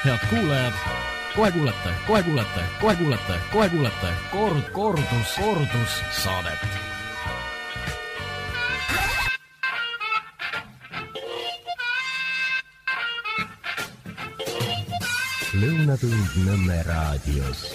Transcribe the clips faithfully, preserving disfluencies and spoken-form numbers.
Head kuulajad, kohe kuulete, kohe kuulete, kohe kuulete, kohe kuulete kord, kordus, kordus saadet. Lõunatund Nõmme raadios.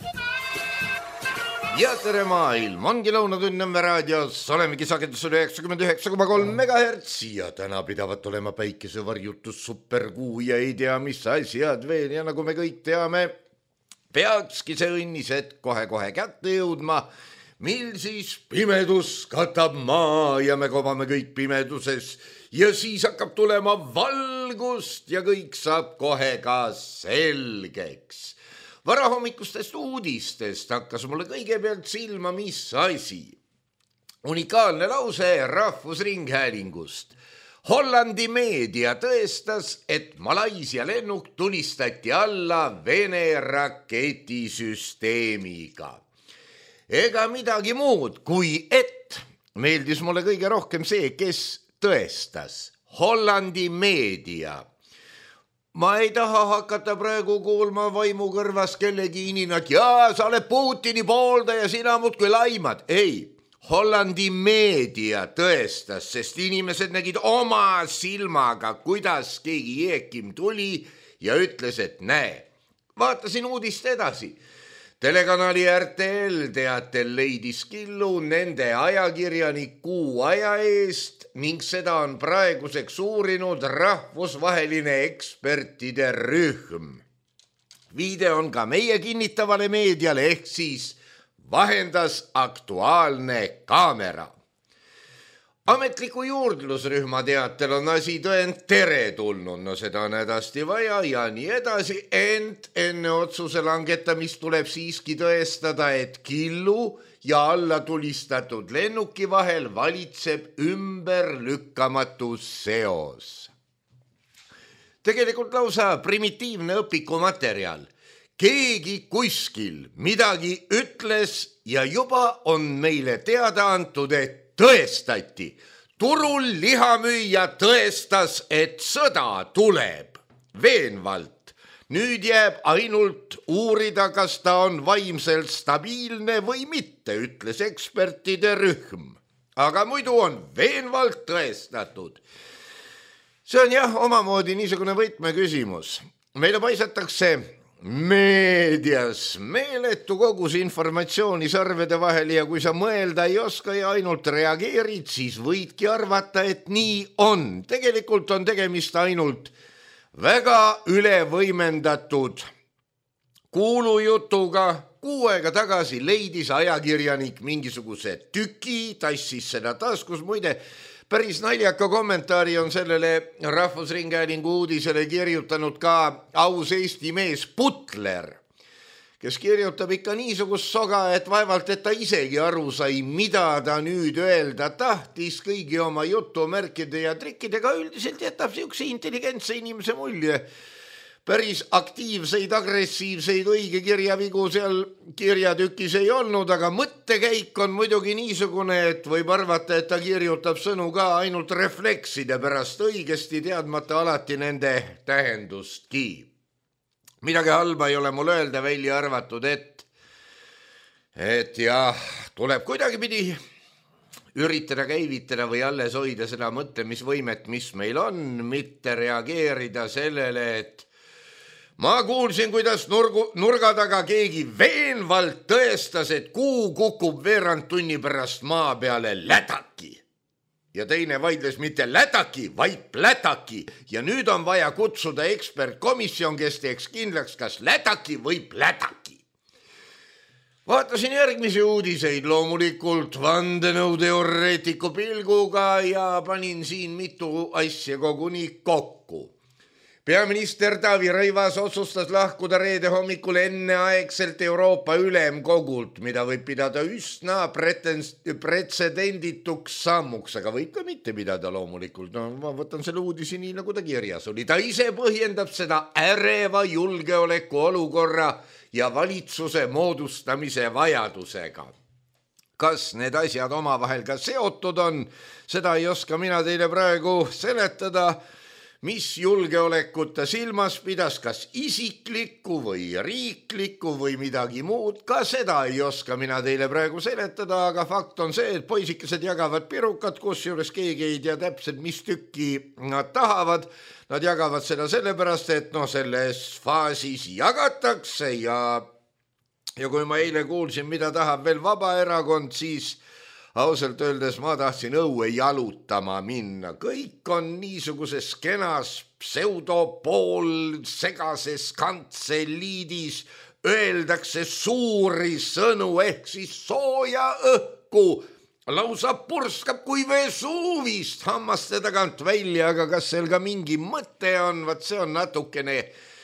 Ja tere maailm, ongi Lõunatund Nõmme raadios, olemegi sagedusel üheksakümmend üheksa koma kolm megahertsi ja täna pidavat olema päikesevarjutus, superkuu ja ei tea mis asjad veel ja nagu me kõik teame, peakski see õnnised kohe-kohe kätte jõudma, mil siis pimedus katab maa ja me kobame kõik pimeduses ja siis hakkab tulema valgust ja kõik saab kohe ka selgeks. Varahommikustest uudistest hakkas mulle kõigepealt silma, mis asi. Unikaalne lause Rahvusringhäälingust. Hollandi meedia tõestas, et Malaisia lennuk tulistati alla Vene raketisüsteemiga. Ega midagi muud kui et meeldis mulle kõige rohkem see, kes tõestas. Hollandi meedia. Ma ei taha hakata praegu kuulma vaimu kõrvas kellegi ininat, jaa, sa oled Putini poolda ja sina muudkui laimad. Ei, Hollandi meedia tõestas, sest inimesed nägid oma silmaga, kuidas keegi jeekim tuli ja ütles, et näe. Vaatasin uudist edasi. Telekanali R T L teatel leidis killu nende ajakirjanik kuu aja eest ning seda on praeguseks uurinud rahvusvaheline ekspertide rühm. Viide on ka meie kinnitavale meediale ehk siis vahendas Aktuaalne kaamera. Ametliku juurdlusrühma teatel on asi tõend tere tulnud, no seda on hädasti vaja ja nii edasi, ent enne otsuse langetamist tuleb siiski tõestada, et killu ja alla tulistatud lennuki vahel valitseb ümberlükkamatu seos. Tegelikult lausa primitiivne õpikumaterjal. Keegi kuskil midagi ütles ja juba on meile teada antud, et tõestati. Turul lihamüüja tõestas, et sõda tuleb veenvalt. Nüüd jääb ainult uurida, kas ta on vaimselt stabiilne või mitte, ütles ekspertide rühm. Aga muidu on veenvalt tõestatud. See on jah, omamoodi niisugune võtmeküsimus. Meile paisatakse meedias meeletu kogus informatsiooni sarvede vahel ja kui sa mõelda ei oska ja ainult reageerid, siis võidki arvata, et nii on. Tegelikult on tegemist ainult väga ülevõimendatud kuulujutuga. Kuu aega tagasi leidis ajakirjanik mingisuguse tüki, tassis seda taskus, muide päris naljaka kommentaari on sellele Rahvusringhäälingu uudisele kirjutanud ka aus Eesti mees Putler, kes kirjutab ikka niisugust soga, et vaevalt, et ta isegi aru sai, mida ta nüüd öelda tahtis kõigi oma jutumärkide ja trikkidega. Üldiselt jätab siukse intelligentse inimese mulje. Päris aktiivseid, agressiivseid õige kirjavigu seal kirjatükis ei olnud, aga mõttekäik on muidugi niisugune, et võib arvata, et ta kirjutab sõnu ka ainult reflekside pärast õigesti, teadmata alati nende tähendustki. Midagi halba ei ole mul öelda, välja arvatud, et, et jah, tuleb kuidagipidi üritada käivitada või alles hoida seda mõtlemisvõimet, mis meil on, mitte reageerida sellele, et ma kuulsin, kuidas nurgu, nurga taga keegi veenvalt tõestas, et kuu kukub veerand tunni pärast maa peale lätaki. Ja teine vaidles mitte lätaki, vaid plätaki. Ja nüüd on vaja kutsuda ekspertkomisjon, kes teeks kindlaks, kas lätaki või plätaki. Vaatasin järgmisi uudiseid loomulikult vandenõuteoreetiku pilguga ja panin siin mitu asja koguni kokku. Peaminister Taavi Rõivas otsustas lahkuda reede hommikul enneaegselt Euroopa ülemkogult, mida võib pidada üsna pretsedendituks sammuks, aga võib ka mitte pidada loomulikult. No, ma võtan selle uudisi nii, nagu ta kirjas oli. Ta ise põhjendab seda äreva julgeoleku olukorra ja valitsuse moodustamise vajadusega. Kas need asjad omavahel ka seotud on, seda ei oska mina teile praegu seletada. mis julgeolekut ta silmas pidas, kas isiklikku või riiklikku või midagi muud, ka seda ei oska mina teile praegu seletada, aga fakt on see, et poisikesed jagavad pirukat, kusjuures keegi ei tea täpselt, mis tükki nad tahavad. Nad jagavad seda sellepärast, et no selles faasis jagatakse ja, ja kui ma eile kuulsin, mida tahab veel Vabaerakond, siis ausalt öeldes ma tahtsin õue jalutama minna. Kõik on niisuguses kenas pseudopool segases kantseliidis, öeldakse suuri sõnu ehk siis sooja õhku. Lausa purskab kui Vesuuvist hammaste tagant välja, aga kas seal ka mingi mõte on, vaat see on natukene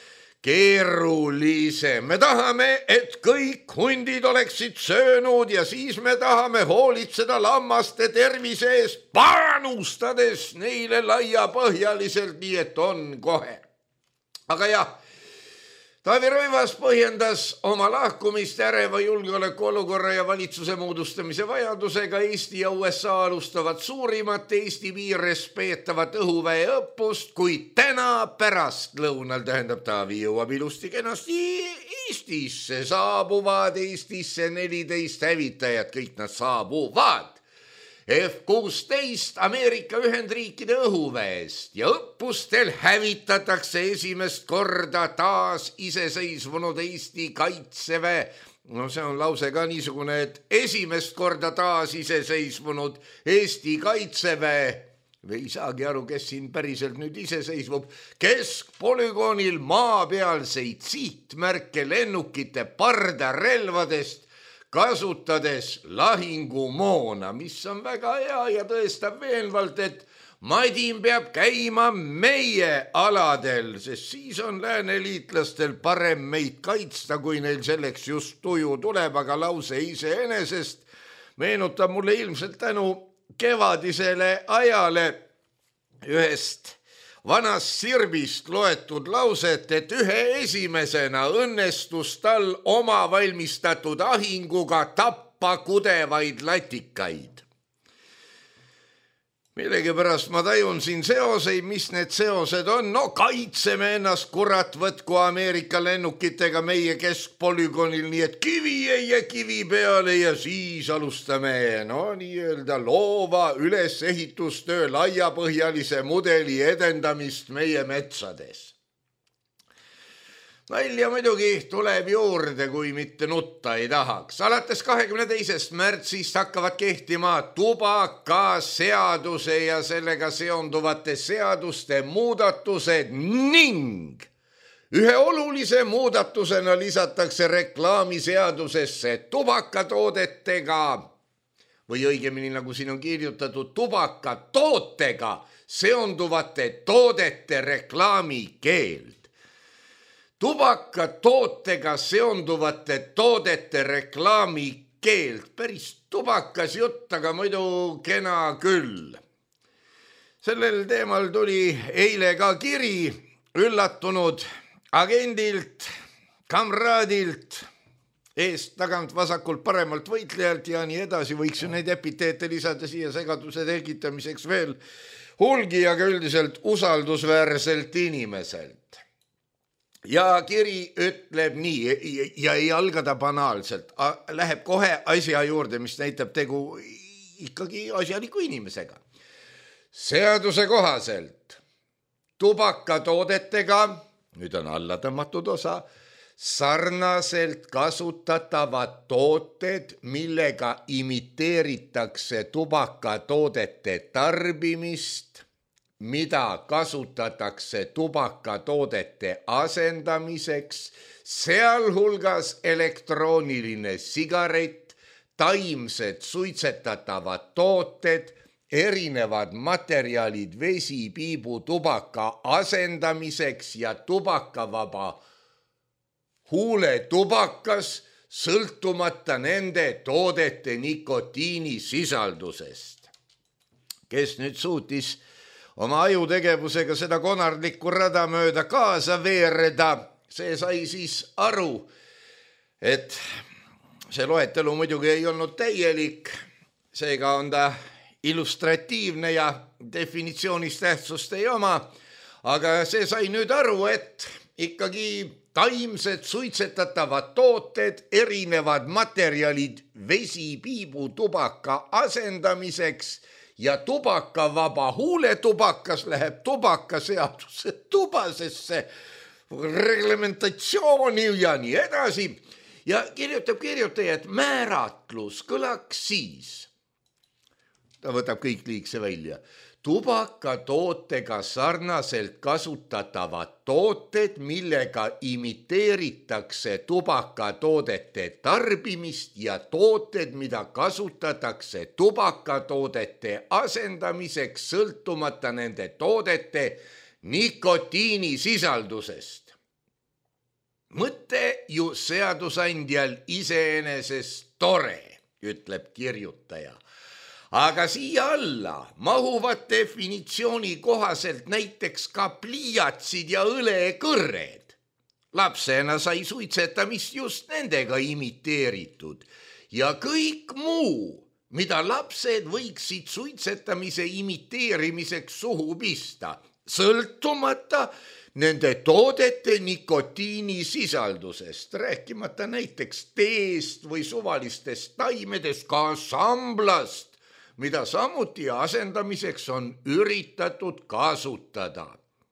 keerulise. Me tahame, et kõik hundid oleksid söönud ja siis me tahame hoolitseda lammaste tervise eest, panustades neile laiapõhjaliselt, nii et on kohe. Aga jah, Taavi Rõivas põhjendas oma lahkumist äreva julgeolekuolukorra ja valitsuse moodustamise vajadusega. Eesti ja U S A alustavad suurimat Eesti piires peetavat õhuväe õppust, kuid täna pärast lõunal, tähendab Taavi jõuab ilusti kenasti Eestisse, saabuvad Eestisse neliteist hävitajat, kõik nad saabuvad F kuusteist Ameerika Ühendriikide õhuväest ja õppustel hävitatakse esimest korda taas iseseisvunud Eesti kaitseväe. No see on lause ka niisugune, et esimest korda taas iseseisvunud Eesti kaitseväe, või ei saagi aru, kes siin päriselt nüüd iseseisvub, keskpolügoonil maapealseid sihtmärke lennukite pardarelvadest, kasutades lahingumoona, mis on väga hea ja tõestab veenvalt, et madin peab käima meie aladel, sest siis on lääneliitlastel parem meid kaitsta, kui neil selleks just tuju tuleb, aga lause iseenesest meenutab mulle ilmselt tänu kevadisele ajale ühest vanast sirbist loetud lauset, et ühe esimesena õnnestus tal oma valmistatud ahinguga tappa kudevaid latikaid. Millegipärast ma tajun siin seoseid, mis need seosed on. No kaitseme ennast, kurat, võtku Ameerika lennukitega meie keskpolügoonil, nii et kivi ei jää kivi peale ja siis alustame no nii-öelda loova ülesehitustöö laiapõhjalise mudeli edendamist meie metsades. Nalja muidugi tuleb juurde, kui mitte nutta ei tahaks. Alates kahekümne teisest märtsist hakkavad kehtima tubakaseaduse ja sellega seonduvate seaduste muudatused ning ühe olulise muudatusena lisatakse reklaamiseadusesse tubakatoodetega või õigemini, nagu siin on kirjutatud, tubakatootega seonduvate toodete reklaami keeld. Tubakatootega seonduvate toodete reklaami keeld. Päris tubakas jutt, aga muidu kena küll. Sellel teemal tuli eile ka kiri üllatunud agendilt, kamraadilt, eest tagant vasakult paremalt võitlejalt ja nii edasi. Võiks ju neid epiteete lisada siia segaduse tekitamiseks veel hulgi, aga üldiselt usaldusväärselt inimeselt. Ja kiri ütleb nii ja ei alga ta banaalselt, läheb kohe asja juurde, mis näitab tegu ikkagi asjaliku inimesega. Seaduse kohaselt tubakatoodetega, nüüd on alla tõmmatud osa, sarnaselt kasutatavad tooted, millega imiteeritakse tubakatoodete tarbimist, mida kasutatakse tubakatoodete asendamiseks, sealhulgas elektrooniline sigaret, taimsed suitsetatavad tooted, erinevad materjalid vesipiibu tubaka asendamiseks ja tubakavaba huuletubakas, sõltumata nende toodete nikotiinisisaldusest. Kes nüüd suutis oma ajutegevusega seda konarlikku rada mööda kaasa veereda, see sai siis aru, et see loetelu muidugi ei olnud täielik, seega on ta illustratiivne ja definitsioonis tähtsust ei oma, aga see sai nüüd aru, et ikkagi taimsed suitsetatavad tooted, erinevad materjalid vesi, piibu, tubaka asendamiseks ja tubakavaba huuletubakas läheb tubakaseaduse tubasesse reglementatsiooni ja nii edasi. Ja kirjutab kirjutaja, et määratlus kõlaks siis. Ta võtab kõik liigse välja. Tubakatootega sarnaselt kasutatavad tooted, millega imiteeritakse tubakatoodete tarbimist ja tooted, mida kasutatakse tubakatoodete asendamiseks sõltumata nende toodete nikotiinisisaldusest. Mõte ju seadusandjal iseenesest tore, ütleb kirjutaja. Aga siia alla mahuvad definitsiooni kohaselt näiteks ka pliiatsid ja õlekõrred. Lapsena sai suitsetamist just nendega imiteeritud ja kõik muu, mida lapsed võiksid suitsetamise imiteerimiseks suhu pista, sõltumata nende toodete nikotiinisisaldusest, rääkimata näiteks teest või suvalistest taimedest, ka samblast, mida samuti asendamiseks on üritatud kasutada.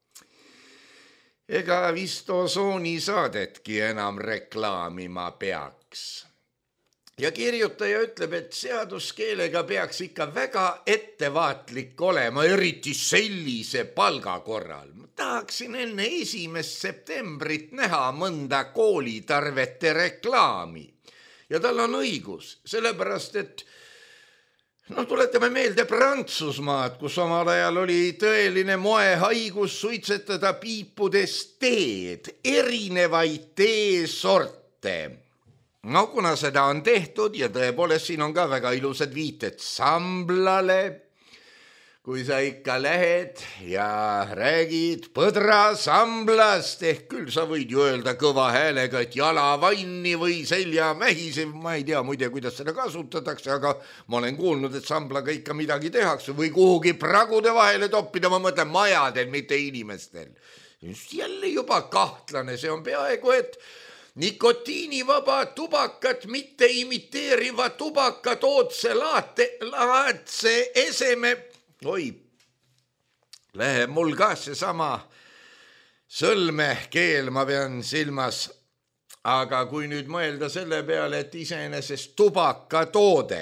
Ega vist osooni saadetki enam reklaamima peaks. Ja kirjutaja ütleb, et seaduskeelega peaks ikka väga ettevaatlik olema, eriti sellise palga korral. Ma tahaksin enne esimest septembrit näha mõnda koolitarvete reklaami. Ja tal on õigus, sellepärast, et no tuletame meelde Prantsusmaad, kus omal ajal oli tõeline moehaigus suitsetada piipudes teed, erinevaid teesorte. No kuna seda on tehtud ja tõepoolest siin on ka väga ilusad viited samblale, kui sa ikka lähed ja räägid põdra samblast, ehk küll sa võid ju öelda kõva häälega, et jalavanni või selja mähise, ma ei tea muide, kuidas seda kasutatakse, aga ma olen kuulnud, et samblaga ikka midagi tehakse või kuhugi pragude vahele toppida, ma mõtlen majadel, mitte inimestel. Jälle juba kahtlane, see on peaaegu, et nikotiinivaba tubakat mitte imiteeriva tubakatootse laate, laadse eseme. Oi, läheb mul ka seesama sõlmekeel, ma pean silmas, aga kui nüüd mõelda selle peale, et iseenesest tubakatoode,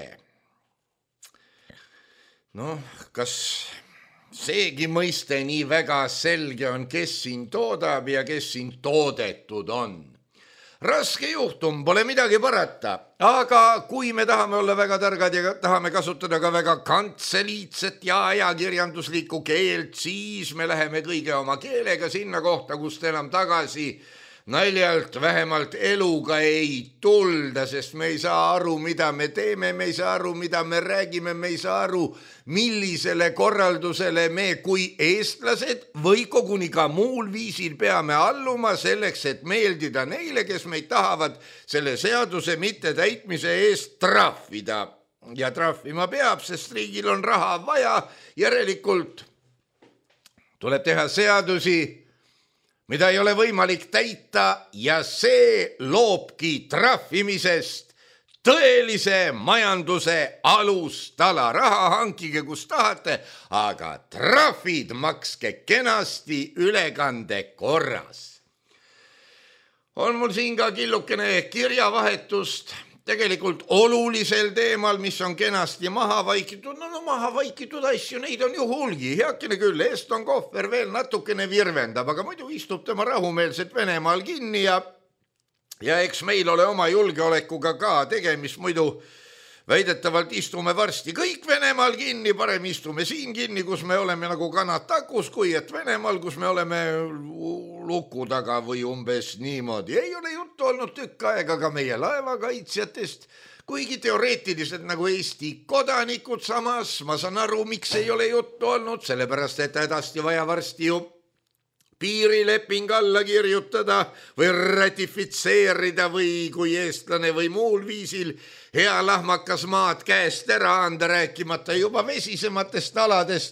noh, kas seegi mõiste nii väga selge on, kes siin toodab ja kes siin toodetud on. Raske juhtum, pole midagi parata, aga kui me tahame olla väga targad ja tahame kasutada ka väga kantseliitset ja ajakirjanduslikku keelt, siis me läheme kõige oma keelega sinna kohta, kust enam tagasi naljalt vähemalt eluga ei tulda, sest me ei saa aru, mida me teeme, me ei saa aru, mida me räägime, me ei saa aru, millisele korraldusele me kui eestlased või koguni ka muul viisil peame alluma selleks, et meeldida neile, kes meid tahavad selle seaduse mitte täitmise eest trahvida. Ja trahvima peab, sest riigil on raha vaja, järelikult tuleb teha seadusi, mida ei ole võimalik täita ja see loobki trahvimisest tõelise majanduse alustala. Raha hankige, kus tahate, aga trahvid makske kenasti ülekande korras. On mul siin ka killukene kirjavahetust tegelikult olulisel teemal, mis on kenasti maha vaikitud. No, no maha vaikitud asju, neid on ju hulgi. Heakene küll, Eston Kohver veel natukene virvendab, aga muidu istub tema rahumeelselt Venemaal kinni ja, ja eks meil ole oma julgeolekuga ka tegemist, muidu väidetavalt istume varsti kõik Venemaal kinni, parem istume siin kinni, kus me oleme nagu kanad takus, kui et Venemaal, kus me oleme luku taga või umbes niimoodi. Ei ole juttu olnud tükk aega ka meie laevakaitsjatest, kuigi teoreetiliselt nagu Eesti kodanikud, samas ma saan aru, miks ei ole juttu olnud, sellepärast et hädasti vaja varsti ju piirileping alla kirjutada või ratifitseerida või kui eestlane või muul viisil hea lahmakas maad käest ära anda, rääkimata juba vesisematest aladest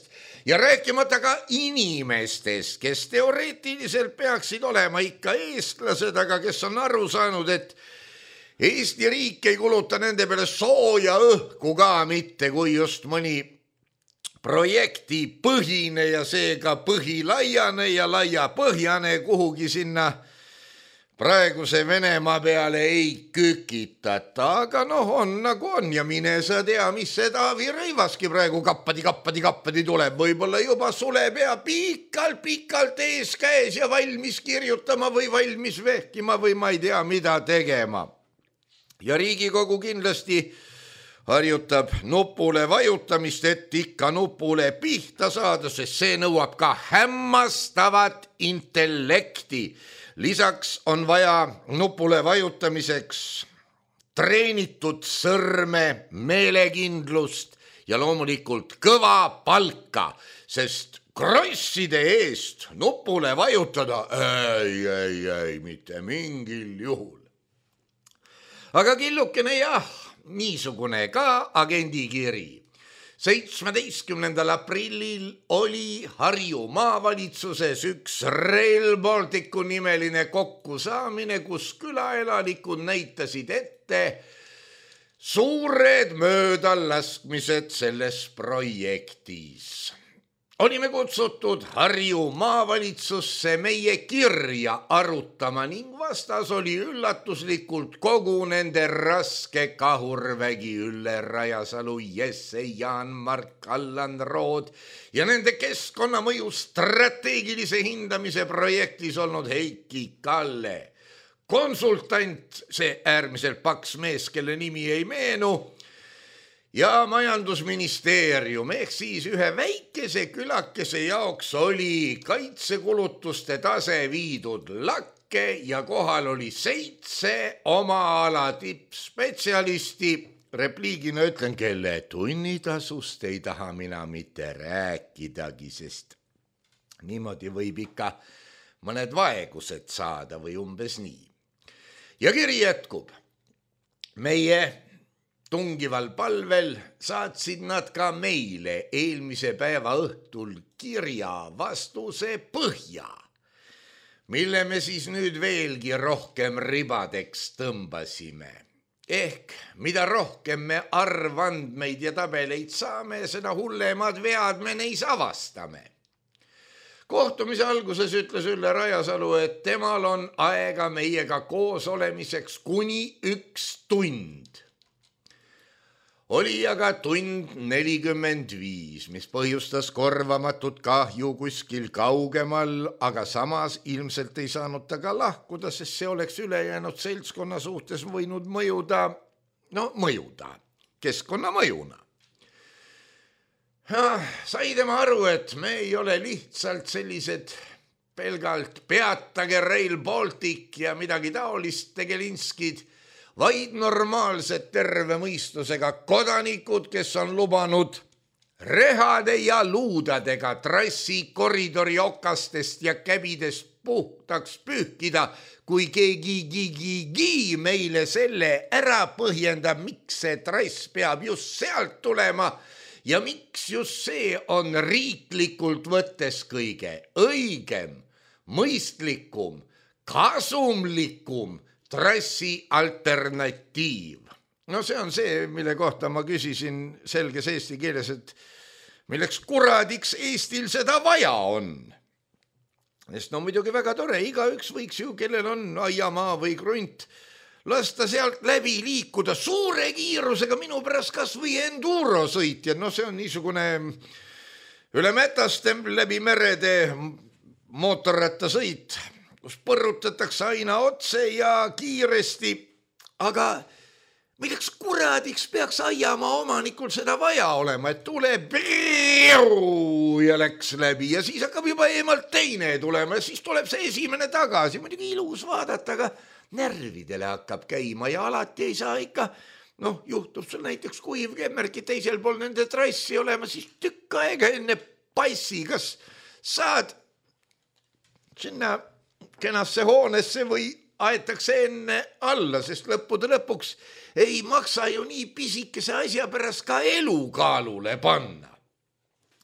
ja rääkimata ka inimestest, kes teoreetiliselt peaksid olema ikka eestlased, aga kes on aru saanud, et Eesti riik ei kuluta nende peale sooja õhku ka mitte, kui just mõni projekti põhine ja seega põhilaiane ja laiapõhjane kuhugi sinna praeguse Venemaa peale ei kükitata, aga noh, on nagu on ja mine sa tea, mis see Taavi Rõivaski praegu kappadi, kappadi, kappadi tuleb, võib-olla juba suleb ja pikalt, pikalt ees käes ja valmis kirjutama või valmis vehkima või ma ei tea, mida tegema. Ja Riigikogu kindlasti harjutab nupule vajutamist, et ikka nupule pihta saada, sest see nõuab ka hämmastavat intellekti. Lisaks on vaja nupule vajutamiseks treenitud sõrme, meelekindlust ja loomulikult kõva palka, sest krosside eest nupule vajutada ei, ei, ei, mitte mingil juhul. Aga killukene jah, niisugune ka agendikiri. seitsmeteistkümnendal aprillil oli Harju maavalitsuses üks Rail Balticu nimeline kokkusaamine, kus külaelanikud näitasid ette suured möödalaskmised selles projektis. Olime kutsutud Harju maavalitsusse meie kirja arutama ning vastas oli üllatuslikult kogu nende raske Kahurvägi, Ülle Rajasalu, Jesse, Jaan-Mark, Allan Rood ja nende keskkonnamõju strateegilise hindamise projektis olnud Heiki Kalle. Konsultant, see äärmiselt paks mees, kelle nimi ei meenu, ja majandusministeerium ehk siis ühe väikese külakese jaoks oli kaitsekulutuste tase viidud lakke ja kohal oli seitse oma ala tippspetsialisti. Repliigina ütlen, kelle tunnitasust ei taha mina mitte rääkidagi, sest niimoodi võib ikka mõned vaegused saada või umbes nii. Ja kiri jätkub. Meie tungival palvel saatsid nad ka meile eelmise päeva õhtul kirja vastuse põhja, mille me siis nüüd veelgi rohkem ribadeks tõmbasime. Ehk mida rohkem me arvandmeid ja tabeleid saame, seda hullemad vead me neis avastame. Kohtumise alguses ütles Ülle Rajasalu, et temal on aega meiega koos olemiseks kuni üks tund. Oli aga tund nelikümmend viis, mis põhjustas korvamatut kahju kuskil kaugemal, aga samas ilmselt ei saanud ta ka lahkuda, sest see oleks ülejäänud seltskonna suhtes võinud mõjuda, no mõjuda, keskkonna mõjuna. Sai tema aru, et me ei ole lihtsalt sellised pelgalt peatage Rail Baltic ja midagi taolist tegelinskid, vaid normaalsed terve mõistusega kodanikud, kes on lubanud rehade ja luudadega trassi koridori okastest ja käbidest puhtaks pühkida, kui keegi gigi meile selle ära põhjendab, miks see trass peab just sealt tulema ja miks just see on riiklikult võttes kõige õigem, mõistlikum, kasumlikum trassi alternatiiv. No see on see, mille kohta ma küsisin selges eesti keeles, et milleks kuradiks Eestil seda vaja on. Sest no muidugi väga tore, igaüks võiks ju, kellel on aiamaa või krunt, lasta sealt läbi liikuda suure kiirusega, minu pärast kas või enduro sõitjad. No see on niisugune üle mätaste läbi merede mootorrattasõit, kus põrutatakse aina otse ja kiiresti, aga milleks kuradiks peaks aiamaa omanikul seda vaja olema, et tuleb ja läks läbi ja siis hakkab juba eemalt teine tulema ja siis tuleb see esimene tagasi. Muidugi ilus vaadata, aga närvidele hakkab käima ja alati ei saa ikka, noh, juhtub sul näiteks kuiv kemmergi teisel pool nende trassi olema, siis tükk aega enne passi, kas saad sinna kenasse hoonesse või aetakse enne alla, sest lõppude lõpuks ei maksa ju nii pisikese asja pärast ka elu kaalule panna.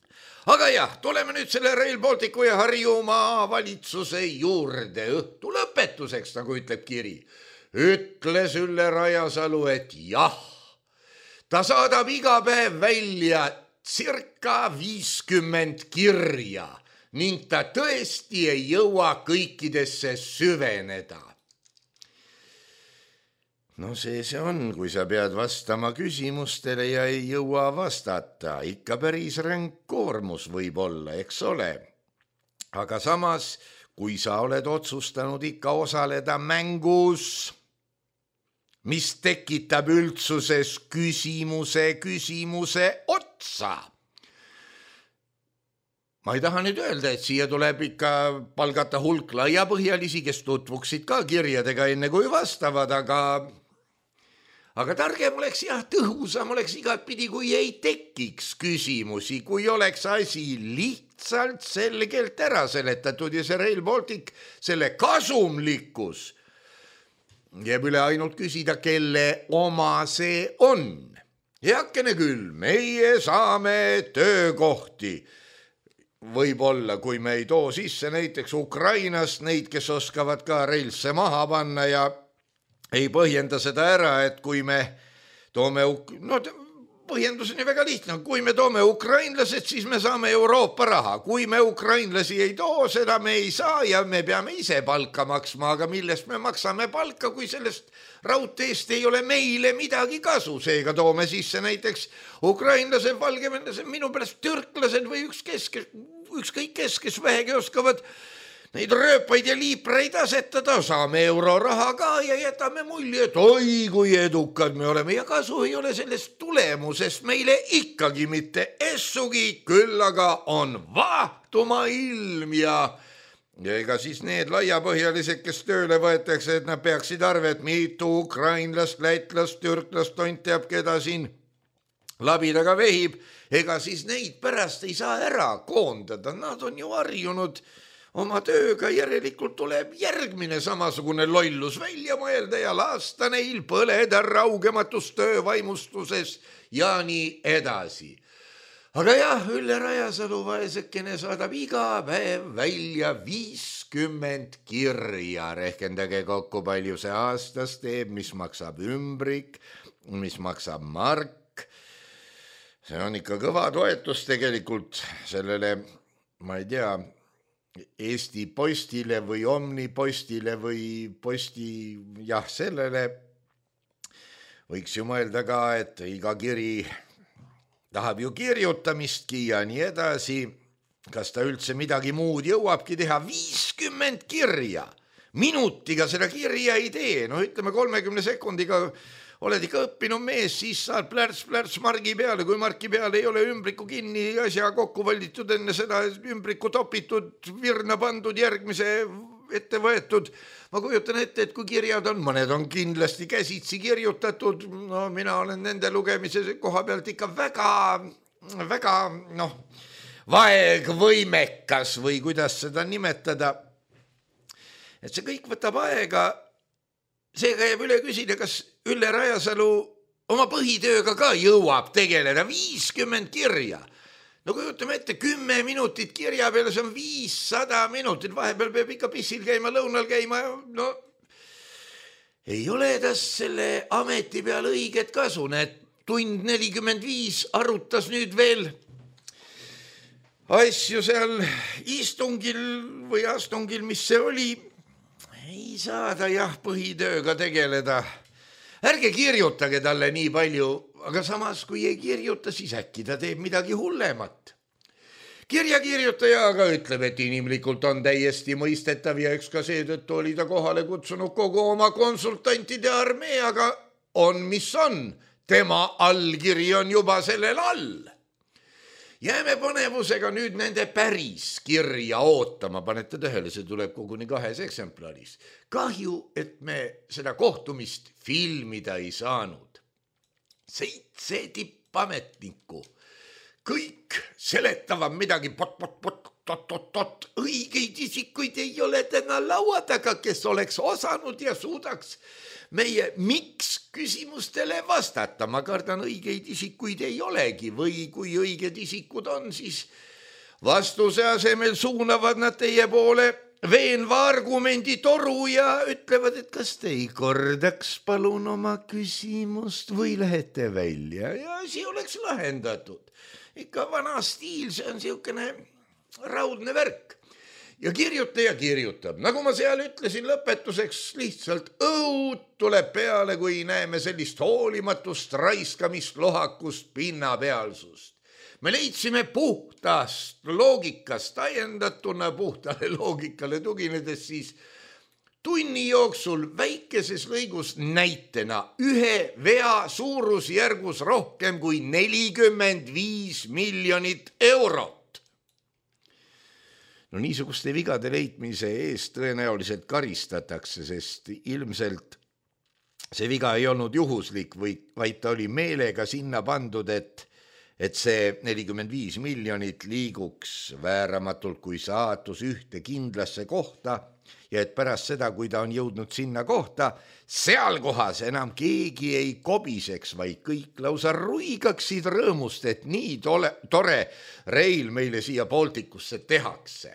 aga jah, tuleme nüüd selle Rail Balticu ja Harjumaa valitsuse juurde õhtu lõpetuseks, nagu ütleb kiri. Ütles Ülle Rajasalu, et jah, ta saadab iga päev välja circa viiskümmend kirja ning ta tõesti ei jõua kõikidesse süveneda. No see see on, kui sa pead vastama küsimustele ja ei jõua vastata. Ikka päris ränk koormus võib olla, eks ole. Aga samas, kui sa oled otsustanud ikka osaleda mängus, mis tekitab üldsuses küsimuse küsimuse otsa. Ma ei taha nüüd öelda, et siia tuleb ikka palgata hulk laiapõhjalisi, kes tutvuksid ka kirjadega enne kui vastavad, aga... Aga targem oleks jah, tõhusam oleks igat pidi, kui ei tekiks küsimusi, kui oleks asi lihtsalt selgelt ära seletatud ja see Rail Baltic, selle kasumlikkus jääb üle ainult küsida, kelle oma see on. Heakene küll, meie saame töökohti. Võib-olla, kui me ei too sisse näiteks Ukrainast neid, kes oskavad ka reilse maha panna ja ei põhjenda seda ära, et kui me toome, no põhjendus on ju väga lihtne, kui me toome ukrainlased, siis me saame Euroopa raha. Kui me ukrainlasi ei too, seda me ei saa ja me peame ise palka maksma, aga millest me maksame palka, kui sellest raudteest ei ole meile midagi kasu. Seega toome sisse näiteks ukrainlased, valgevenlased, minu pärast türklased või üks kes, ükskõik kes, kes vähegi oskavad neid rööpaid ja liipreid asetada, saame euroraha ka ja jätame mulje, et oi, kui edukad me oleme ja kasu ei ole sellest tulemusest meile ikkagi mitte essugi, küll aga on vahtuma ilm ja, ja ega siis need laiapõhjalised, kes tööle võetakse, et nad peaksid arvet, mitu ukrainlast, lätlast, türklast, tont teab, keda siin labidaga vehib, ega siis neid pärast ei saa ära koondada, nad on ju harjunud oma tööga, järelikult tuleb järgmine samasugune lollus välja mõelda ja lasta neil põleda raugematus töövaimustuses ja nii edasi. Aga jah, Ülle Rajasalu vaesekene saadab iga päev välja viiskümmend kirja. Rehkendage kokku, palju see aastas teeb, mis maksab ümbrik, mis maksab mark. See on ikka kõva toetus tegelikult sellele, ma ei tea, Eesti Postile või Omnipostile või Posti, jah, sellele võiks ju mõelda ka, et iga kiri tahab ju kirjutamistki ja nii edasi. Kas ta üldse midagi muud jõuabki teha? viiskümmend kirja. Minutiga seda kirja ei tee. No ütleme kolmekümne sekundiga oled ikka õppinud mees, siis saad plärts, plärts margi peale, kui marki peale ei ole ümbriku kinni asja kokku valditud enne seda ümbriku topitud, virna pandud, järgmise ette võetud. Ma kujutan ette, et kui kirjad on, mõned on kindlasti käsitsi kirjutatud, no mina olen nende lugemise koha pealt ikka väga, väga, noh, vaegvõimekas või kuidas seda nimetada. Et see kõik võtab aega. Seega jääb üle küsida, kas Ülle Rajasalu oma põhitööga ka jõuab tegeleda viiskümmend kirja. No kui ütleme ette kümme minutit kirja peale, see on viissada minutit, vahepeal peab ikka pissil käima, lõunal käima, no ei ole tas selle ameti peal õiget kasu, need tund nelikümmend viis arutas nüüd veel asju seal istungil või astungil, mis see oli. Ei saada jah põhitööga tegeleda. Ärge kirjutage talle nii palju, aga samas kui ei kirjuta, siis äkki ta teeb midagi hullemat. Kirjakirjutaja aga ütleb, et inimlikult on täiesti mõistetav ja eks ka seetõttu oli ta kohale kutsunud kogu oma konsultantide armee, aga on mis on. Tema allkiri on juba sellel all. Jääme põnevusega nüüd nende päris kirja ootama. Panete tähele, see tuleb koguni kahes eksemplaris. Kahju, et me seda kohtumist filmida ei saanud. Seitse tippametnikku. Kõik seletavad midagi pot, pot, pot, tot, tot, tot. Õigeid isikuid ei ole täna laua taga, kes oleks osanud ja suudaks meie miks küsimustele vastata. Ma kardan, õigeid isikuid ei olegi või kui õiged isikud on, siis vastuse asemel suunavad nad teie poole veenva argumendi toru ja ütlevad, et kas te ei kordaks palun oma küsimust või lähete välja ja asi oleks lahendatud. Ikka vana stiil, see on siukene raudne värk. Ja kirjutaja kirjutab, nagu ma seal ütlesin lõpetuseks, lihtsalt õud tuleb peale, kui näeme sellist hoolimatust raiskamist, lohakust, pinnapealsust. Me leidsime puhtast loogikast, täiendatuna puhtale loogikale tuginedes siis tunni jooksul väikeses lõigus näitena ühe vea suurusjärgus rohkem kui nelikümmend viis miljonit eurot. No niisuguste vigade leidmise eest tõenäoliselt karistatakse, sest ilmselt see viga ei olnud juhuslik, vaid ta oli meelega sinna pandud, et et see nelikümmend viis miljonit liiguks vääramatult kui saatus ühte kindlasse kohta ja et pärast seda, kui ta on jõudnud sinna kohta, seal kohas enam keegi ei kobiseks, vaid kõik lausa ruigaksid rõõmust, et nii tole, tore reil meile siia Baltikusse tehakse.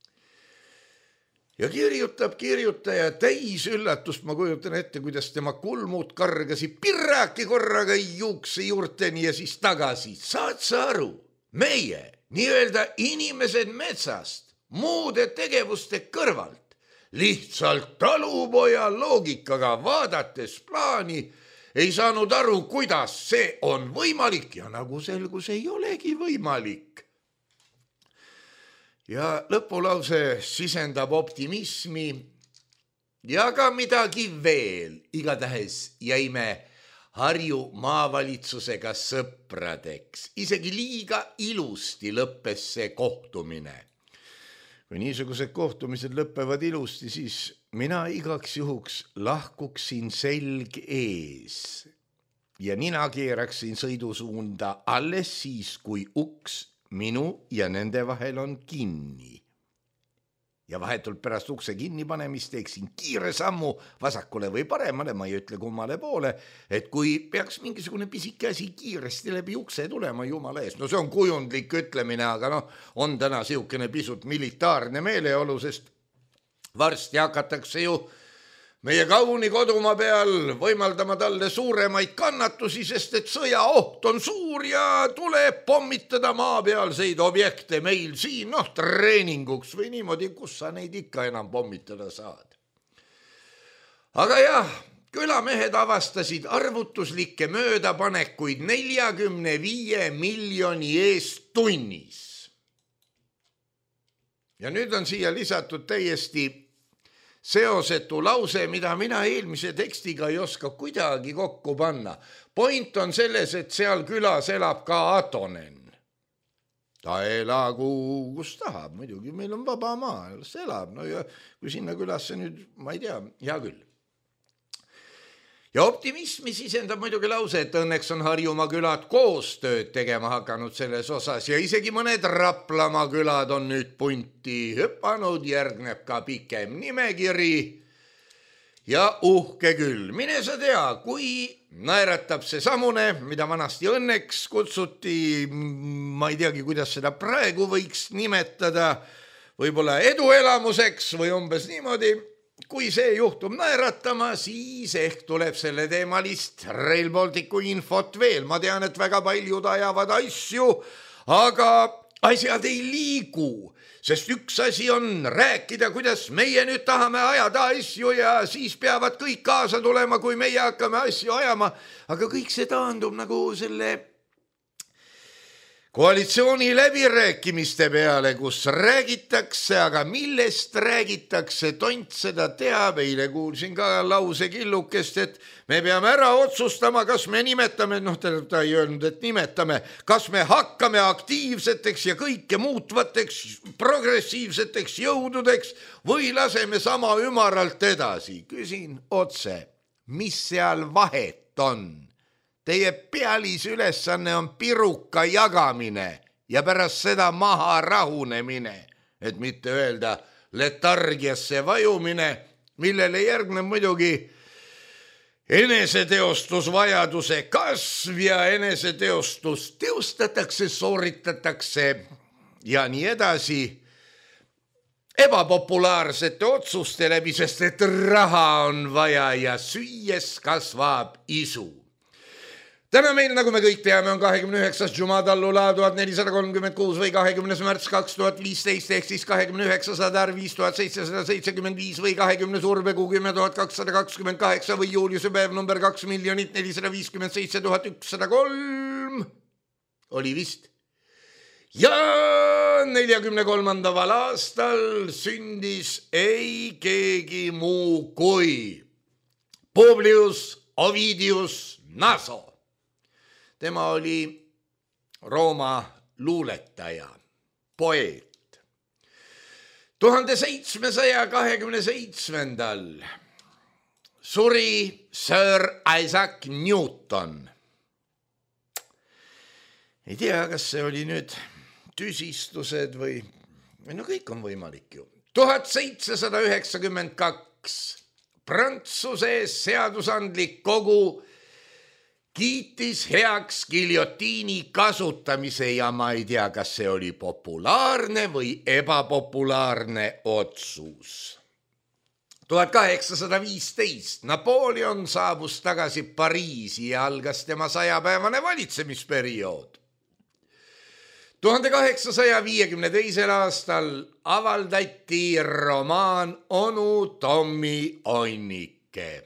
Ja kirjutab kirjutaja täis üllatust, ma kujutan ette, kuidas tema kulmud kargasid pirraki korraga juukse juurteni ja siis tagasi. Saad sa aru, meie, nii-öelda inimesed metsast, muude tegevuste kõrvalt, lihtsalt talupoja loogikaga vaadates plaani, ei saanud aru, kuidas see on võimalik ja nagu selgus ei olegi võimalik. Ja lõpulause sisendab optimismi ja ka midagi veel. Igatahes jäime Harju maavalitsusega sõpradeks. Isegi liiga ilusti lõppes see kohtumine. Kui niisugused kohtumised lõppevad ilusti, siis mina igaks juhuks lahkuksin selg ees ja nina keeraksin sõidusuunda alles siis, kui uks minu ja nende vahel on kinni. Ja vahetult pärast ukse kinni panemist teeksin kiire sammu vasakule või paremale, ma ei ütle kummale poole, et kui peaks mingisugune pisike asi kiiresti läbi ukse tulema jumala ees. No see on kujundlik ütlemine, aga no, on täna siukene pisut militaarne meeleolu, sest varsti hakatakse ju meie kauni kodumaa peal võimaldama talle suuremaid kannatusi, sest et sõja oht on suur ja tuleb pommitada maapealseid objekte meil siin, noh, treeninguks või niimoodi, kus sa neid ikka enam pommitada saad. Aga jah, külamehed avastasid arvutuslikke möödapanekuid neljakümne viie miljoni eest tunnis. Ja nüüd on siia lisatud täiesti seosetu lause, mida mina eelmise tekstiga ei oska kuidagi kokku panna. Point on selles, et seal külas elab ka Atonen. Ta elagu, kus tahab, muidugi meil on vaba maa, see elab, no ja kui sinna külasse nüüd, ma ei tea, hea küll. Ja optimismi sisendab muidugi lause, et õnneks on Harjumaa külad koostööd tegema hakanud selles osas ja isegi mõned Raplamaa külad on nüüd punti hüpanud, järgneb ka pikem nimekiri ja uhke küll. Mine sa tea, kui naeratab see samune, mida vanasti õnneks kutsuti, ma ei teagi, kuidas seda praegu võiks nimetada, võib-olla eduelamuseks või umbes niimoodi. Kui see juhtub naeratama, siis ehk tuleb selle teemalist Rail Balticu infot veel. Ma tean, et väga paljud ajavad asju, aga asjad ei liigu, sest üks asi on rääkida, kuidas meie nüüd tahame ajada asju ja siis peavad kõik kaasa tulema, kui meie hakkame asju ajama. Aga kõik see taandub nagu selle koalitsiooni läbirääkimiste peale, kus räägitakse, aga millest räägitakse, tont seda teab. Eile kuulsin ka lause killukest, et me peame ära otsustama, kas me nimetame, noh ta ei öelnud, et nimetame, kas me hakkame aktiivseteks ja kõike muutvateks, progressiivseteks jõududeks või laseme sama ümaralt edasi. Küsin otse, mis seal vahet on? Teie pealisülesanne on piruka jagamine ja pärast seda maha rahunemine, et mitte öelda letargiasse vajumine, millele järgneb muidugi eneseteostusvajaduse kasv ja eneseteostus teostatakse, sooritatakse ja nii edasi ebapopulaarsete otsuste läbi, sest et raha on vaja ja süües kasvab isu. Täna meil, nagu me kõik teame, on kahekümne üheksas Jumadallula tuhat nelisada kolmkümmend kuus või kahekümnes märts kaks tuhat viisteist ehk siis kahekümne üheksas Adar viis tuhat seitsesada seitsekümmend viis või kahekümne Surbekuu kümme tuhat kakssada kakskümmend kaheksa või juuliuse päev number kaks miljonit nelisada viiskümmend seitse tuhat ükssada kolm oli vist. Ja neljakümne kolmandaval aastal sündis ei keegi muu kui Publius Ovidius Naso. Tema oli Rooma luuletaja, poeet. tuhande seitsmesaja kahekümne seitsmendal suri Sir Isaac Newton. Ei tea, kas see oli nüüd tüsistused või, või no kõik on võimalik ju. tuhat seitsesada üheksakümmend kaks Prantsuse seadusandlik kogu kiitis heaks giljotiini kasutamise ja ma ei tea, kas see oli populaarne või ebapopulaarne otsus. tuhat kaheksasada viisteist Napoleon saabus tagasi Pariisi ja algas tema sajapäevane valitsemisperiood. tuhande kaheksasaja viiekümne teisel aastal avaldati romaan Onu Tommi Onnike.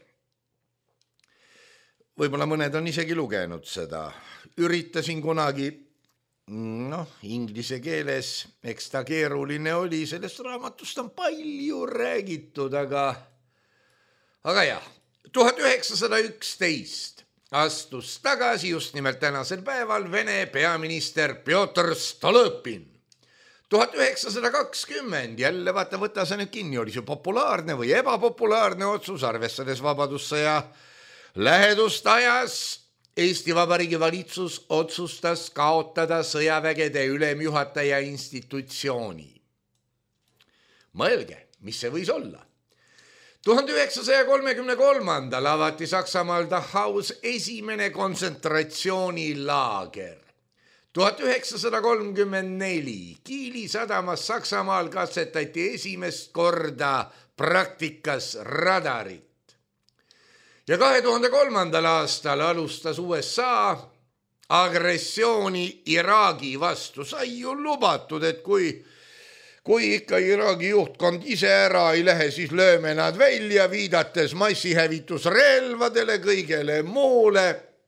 Võib-olla mõned on isegi lugenud seda. Üritasin kunagi, noh, inglise keeles, eks ta keeruline oli, sellest raamatust on palju räägitud, aga, aga jah, tuhat üheksasada üksteist astus tagasi just nimelt tänasel päeval Vene peaminister Pjotr Stolõpin. tuhat üheksasada kakskümmend, jälle vaata, võta see nüüd kinni, oli see populaarne või ebapopulaarne otsus, arvestades vabadussõja lähedust ajas Eesti Vabariigi valitsus otsustas kaotada sõjavägede ülemjuhataja institutsiooni. Mõelge, mis see võis olla? tuhande üheksasaja kolmekümne kolmandal avati Saksamaal Dachaus esimene kontsentratsioonilaager. tuhat üheksasada kolmkümmend neli Kiili sadamas Saksamaal katsetati esimest korda praktikas radarit. Ja kahe tuhande kolmandal aastal alustas U S A agressiooni Iraagi vastu. Sai ju lubatud, et kui, kui ikka Iraagi juhtkond ise ära ei lähe, siis lööme nad välja, viidates massihävitusrelvadele, kõigele muule.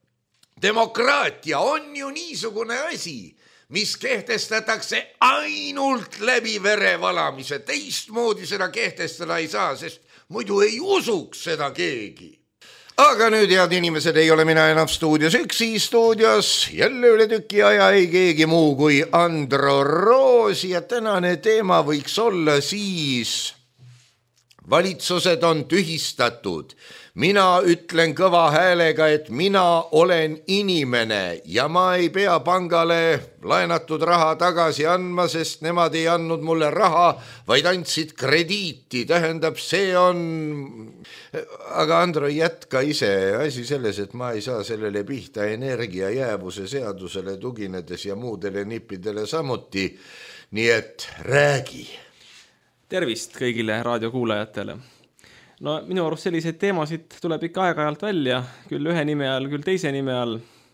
Demokraatia on ju niisugune asi, mis kehtestatakse ainult läbi verevalamise. Teistmoodi seda kehtestada ei saa, sest muidu ei usuks seda keegi. Aga nüüd, head inimesed, ei ole mina enam stuudios üksi, stuudios jälle üle tüki aja ei keegi muu kui Andro Roos ja tänane teema võiks olla siis valitsused on tühistatud. Mina ütlen kõva häälega, et mina olen inimene ja ma ei pea pangale laenatud raha tagasi andma, sest nemad ei andnud mulle raha, vaid andsid krediiti. Tähendab, see on... Aga Andro, jätka ise. Asi selles, et ma ei saa sellele pihta energia jäävuse seadusele tuginedes ja muudele nippidele samuti. Nii et räägi. Tervist kõigile raadiokuulajatele. No minu arust selliseid teemasid tuleb ikka aeg-ajalt välja, küll ühe nime all, küll teise nime all.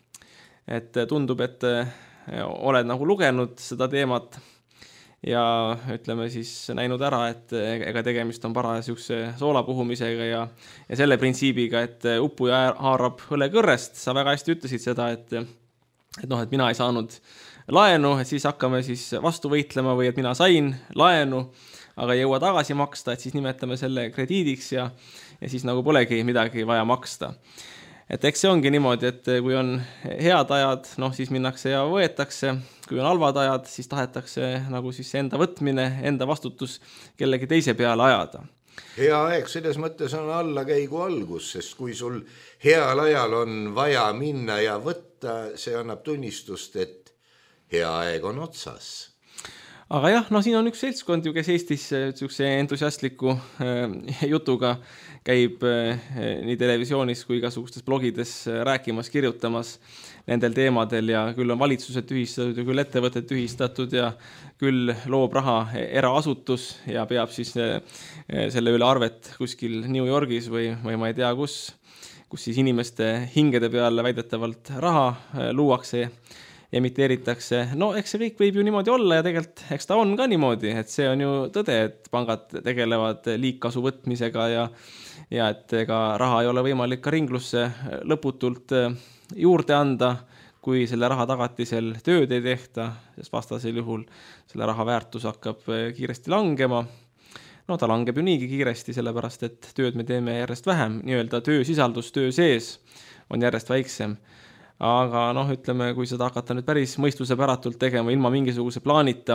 Et tundub, et oled nagu lugenud seda teemat ja ütleme siis näinud ära, et ega tegemist on parasjukse soolapuhumisega ja, ja selle printsiibiga, et uppuja haarab õlekõrrest. Sa väga hästi ütlesid seda, et, et, noh, et mina ei saanud laenu, et siis hakkame siis vastu võitlema või et mina sain laenu, aga ei jõua tagasi maksta, et siis nimetame selle krediidiks ja, ja siis nagu polegi midagi vaja maksta. Et eks see ongi niimoodi, et kui on head ajad, noh siis minnakse ja võetakse, kui on halvad ajad, siis tahetakse nagu siis enda võtmine, enda vastutus kellegi teise peale ajada. Hea aeg selles mõttes on allakäigu algus, sest kui sul heal ajal on vaja minna ja võtta, see annab tunnistust, et hea aeg on otsas. aga jah, no siin on üks seltskond ju, kes Eestis niisuguse entusiastliku jutuga käib nii televisioonis kui igasugustes blogides rääkimas, kirjutamas nendel teemadel ja küll on valitsused tühistatud ja küll ettevõtted tühistatud ja küll loob raha eraasutus ja peab siis selle üle arvet kuskil New Yorgis või, või ma ei tea kus, kus siis inimeste hingede peale väidetavalt raha luuakse emiteeritakse. No eks see kõik võib ju niimoodi olla ja tegelikult eks ta on ka niimoodi, et see on ju tõde, et pangad tegelevad liigkasu võtmisega ja, ja et ega raha ei ole võimalik ka ringlusse lõputult juurde anda, kui selle raha tagatisel tööd ei tehta, sest vastasel juhul selle raha väärtus hakkab kiiresti langema. No ta langeb ju niigi kiiresti, sellepärast et tööd me teeme järjest vähem, nii-öelda töösisaldus töö sees on järjest väiksem. Aga noh, ütleme, kui seda hakata nüüd päris mõistuse päratult tegema ilma mingisuguse plaanita,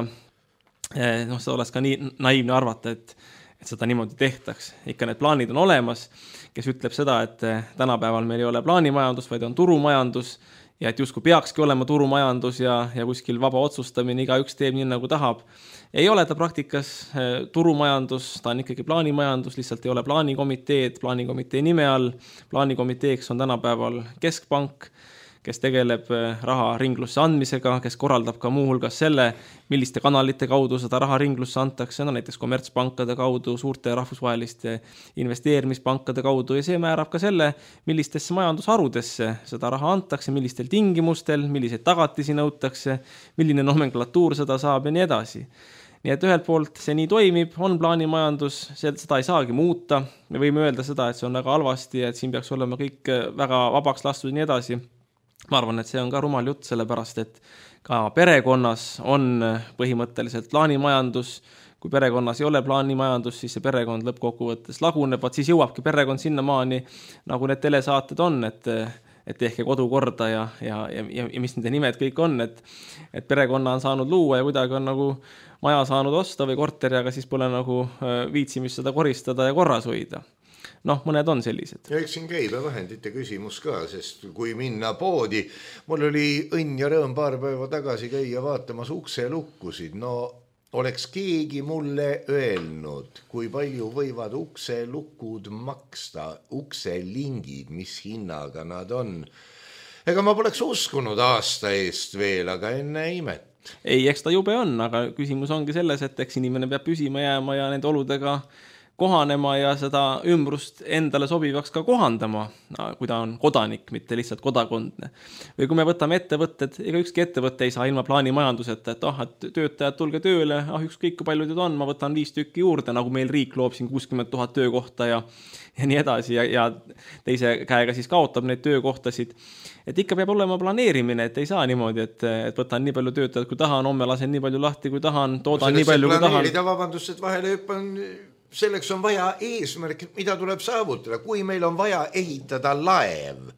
noh, seda oleks ka nii naiivne arvata, et, et seda niimoodi tehtaks. Ikka need plaanid on olemas, kes ütleb seda, et tänapäeval meil ei ole plaanimajandus, vaid on turumajandus ja et justkui peakski olema turumajandus ja, ja kuskil vaba otsustamine, iga üks teeb nii nagu tahab. Ei ole ta praktikas turumajandus, ta on ikkagi plaanimajandus, lihtsalt ei ole plaanikomiteed, plaanikomitee nime all. Plaanikomiteeks on tänapäeval keskpank, kes tegeleb raha ringlusse andmisega, kes korraldab ka muuhulgas selle, milliste kanalite kaudu seda raha ringlusse antakse, no näiteks kommertspankade kaudu, suurte rahvusvaheliste investeerimispankade kaudu ja see määrab ka selle, millistesse majandusharudesse seda raha antakse, millistel tingimustel, milliseid tagatisi nõutakse, milline nomenklatuur seda saab ja nii edasi. Nii et ühelt poolt see nii toimib, on plaanimajandus, seda ei saagi muuta, me võime öelda seda, et see on väga halvasti ja et siin peaks olema kõik väga vabaks lastud ja nii edasi. Ma arvan, et see on ka rumal jutt, sellepärast, et ka perekonnas on põhimõtteliselt plaanimajandus. Kui perekonnas ei ole plaanimajandus, siis see perekond lõppkokkuvõttes laguneb, vaat siis jõuabki perekond sinna maani, nagu need telesaated on, et, et tehke kodu korda ja, ja, ja, ja mis nende nimed kõik on, et, et perekonna on saanud luua ja kuidagi on nagu maja saanud osta või korteri, aga siis pole nagu viitsimist seda koristada ja korras hoida. Noh, mõned on sellised. Ja eks siin käibevahendite küsimus ka, sest kui minna poodi, mul oli õnn ja rõõm paar päeva tagasi käia vaatamas ukse lukkusid. No oleks keegi mulle öelnud, kui palju võivad ukse lukud maksta, ukse lingid, mis hinnaga nad on. Ega ma poleks uskunud aasta eest veel, aga enne imet. Ei, eks ta jube on, aga küsimus ongi selles, et eks inimene peab püsima jääma ja nende oludega kohanema ja seda ümbrust endale sobivaks ka kohandama, kui ta on kodanik, mitte lihtsalt kodakondne. Või kui me võtame ettevõtted, ega ükski ettevõte ei saa ilma plaanimajanduseta, et ah, et töötajad tulge tööle, ah, ükskõik kui palju teid on, ma võtan viis tükki juurde, nagu meil riik loob siin kuuskümmend tuhat töökohta ja, ja nii edasi ja, ja teise käega siis kaotab neid töökohtasid. Et ikka peab olema planeerimine, et ei saa niimoodi, et, et võtan nii palju töötajad, kui tahan, homme lasen nii palju lahti, kui tahan, toodan nii palju, kui tahan. Vabandust, et vahele hüppan, selleks on vaja eesmärk, mida tuleb saavutada. Kui meil on vaja ehitada laev,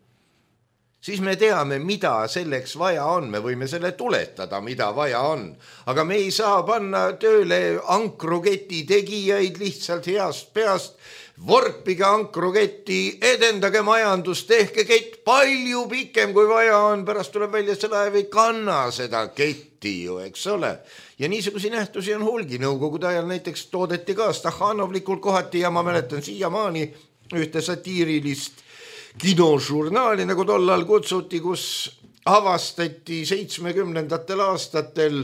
siis me teame, mida selleks vaja on. Me võime selle tuletada, mida vaja on. Aga me ei saa panna tööle ankruketi tegijaid lihtsalt heast peast. Vorpige ankruketti, edendage majandust, tehke kett palju pikem kui vaja on. Pärast tuleb välja, see laev ei kanna seda ketti ju, eks ole. Ja niisugusi nähtusi on hulgi. Nõukogude ajal näiteks toodeti ka Stahhanovlikult kohati ja ma mäletan siiamaani ühte satiirilist kinožurnaali, nagu tollal kutsuti, kus avastati seitsmekümnendatel aastatel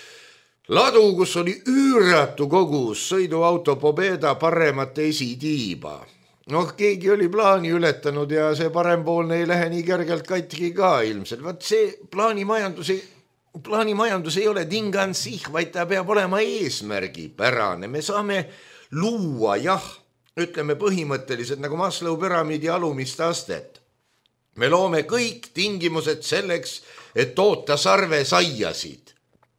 ladu, kus oli üüratu kogus sõiduauto Pobeda paremate esitiiba. Noh, keegi oli plaani ületanud ja see parempoolne ei lähe nii kergelt katki ka ilmselt. Vaat see plaanimajandus ei Plaanimajandus ei ole tingansih, vaid ta peab olema eesmärgipärane. Me saame luua, jah, ütleme põhimõtteliselt nagu Maslow püramiidi alumist astet. Me loome kõik tingimused selleks, et toota sarve saiasid.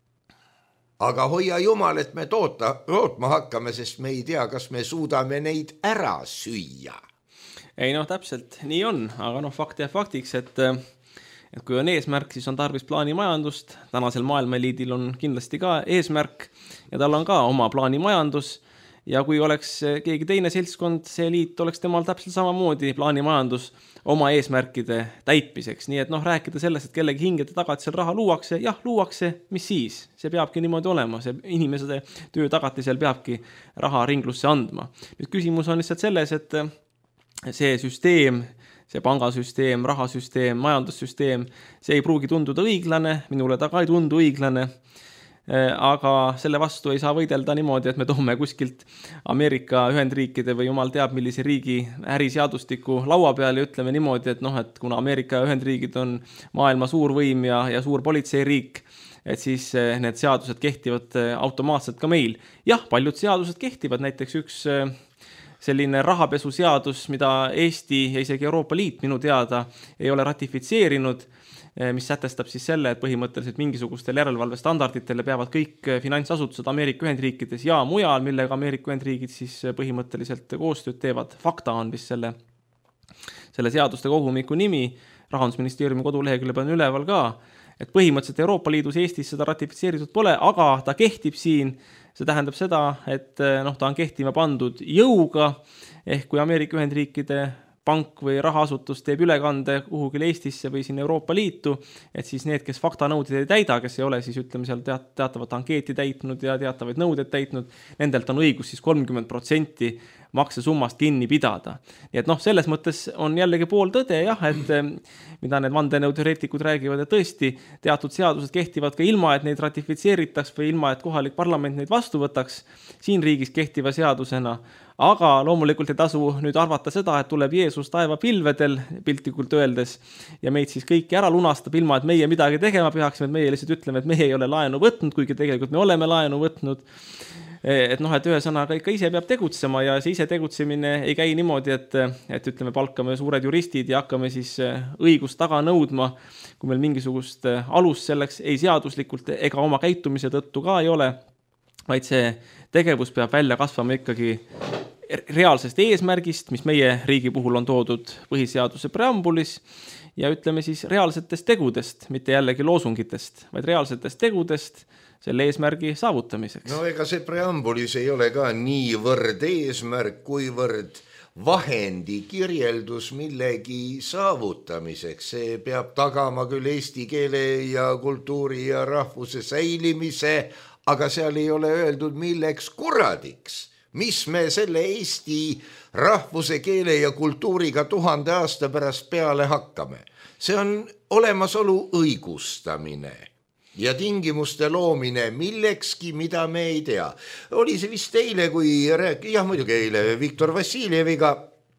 Aga hoia jumal, et me toota, tootma hakkame, sest me ei tea, kas me suudame neid ära süüa. Ei noh, täpselt nii on, aga noh, fakt ja faktiks, et et kui on eesmärk, siis on tarvis plaanimajandust. Tänasel maailmaeliidil on kindlasti ka eesmärk ja tal on ka oma plaanimajandus ja kui oleks keegi teine seltskond, see liit oleks temal täpselt samamoodi plaanimajandus oma eesmärkide täitmiseks. Nii et noh, rääkida sellest, et kellegi hingede tagant seal raha luuakse, jah, luuakse, mis siis? See peabki niimoodi olema, see inimese töö tagatisel peabki raha ringlusse andma. Nüüd küsimus on lihtsalt selles, et see süsteem, see pangasüsteem, rahasüsteem, majandussüsteem, see ei pruugi tunduda õiglane, minule ta ka ei tundu õiglane, aga selle vastu ei saa võidelda niimoodi, et me toome kuskilt Ameerika Ühendriikide või jumal teab millise riigi äriseadustiku laua peale ja ütleme niimoodi, et noh, et kuna Ameerika Ühendriigid on maailma suur võim ja, ja suur politseiriik, et siis need seadused kehtivad automaatselt ka meil. Jah, paljud seadused kehtivad, näiteks üks selline rahapesuseadus, mida Eesti ja isegi Euroopa Liit minu teada ei ole ratifitseerinud, mis sätestab siis selle, et põhimõtteliselt mingisugustel järelevalvestandarditele peavad kõik finantsasutused Ameerika Ühendriikides ja mujal, millega Ameerika Ühendriigid siis põhimõtteliselt koostööd teevad. Fakta on vist selle, selle seaduste kogumiku nimi, Rahandusministeeriumi kodulehekülje peal üleval ka, et põhimõtteliselt Euroopa Liidus Eestis seda ratifitseeritud pole, aga ta kehtib siin. See tähendab seda, et noh, ta on kehtima pandud jõuga, ehk kui Ameerika Ühendriikide pank või rahaasutus teeb ülekande kuhugile Eestisse või siin Euroopa Liitu, et siis need, kes faktanõuded ei täida, kes ei ole siis ütleme seal teat- teatavat ankeeti täitnud ja teatavaid nõuded täitnud, nendelt on õigus siis kolmkümmend protsenti maksesummast kinni pidada. Nii et noh, selles mõttes on jällegi pool tõde, jah, et mida need vandenõuteoreetikud räägivad, et tõesti teatud seadused kehtivad ka ilma, et neid ratifitseeritaks või ilma, et kohalik parlament neid vastu võtaks siin riigis kehtiva seadusena. Aga loomulikult ei tasu nüüd arvata seda, et tuleb Jeesus taeva pilvedel piltlikult öeldes ja meid siis kõiki ära lunastab ilma, et meie midagi tegema peaksime, et meie lihtsalt ütleme, et meie ei ole laenu võtnud, kuigi tegelikult me oleme laenu võtnud. Et noh, et ühesõnaga ikka ise peab tegutsema ja see ise tegutsemine ei käi niimoodi, et, et ütleme, palkame suured juristid ja hakkame siis õigust taga nõudma, kui meil mingisugust alust selleks ei seaduslikult ega oma käitumise tõttu ka ei ole, vaid see tegevus peab välja kasvama ikkagi reaalsest eesmärgist, mis meie riigi puhul on toodud põhiseaduse preambulis ja ütleme siis reaalsetest tegudest, mitte jällegi loosungitest, vaid reaalsetest tegudest selle eesmärgi saavutamiseks. No ega see preambulis ei ole ka niivõrd eesmärk, kuivõrd vahendi kirjeldus millegi saavutamiseks. See peab tagama küll eesti keele ja kultuuri ja rahvuse säilimise, aga seal ei ole öeldud milleks kuradiks. Mis me selle eesti rahvuse, keele ja kultuuriga tuhande aasta pärast peale hakkame. See on olemasolu õigustamine ja tingimuste loomine millekski, mida me ei tea. Oli see vist eile, kui rääk... jah, muidugi eile Viktor Vassiljeviga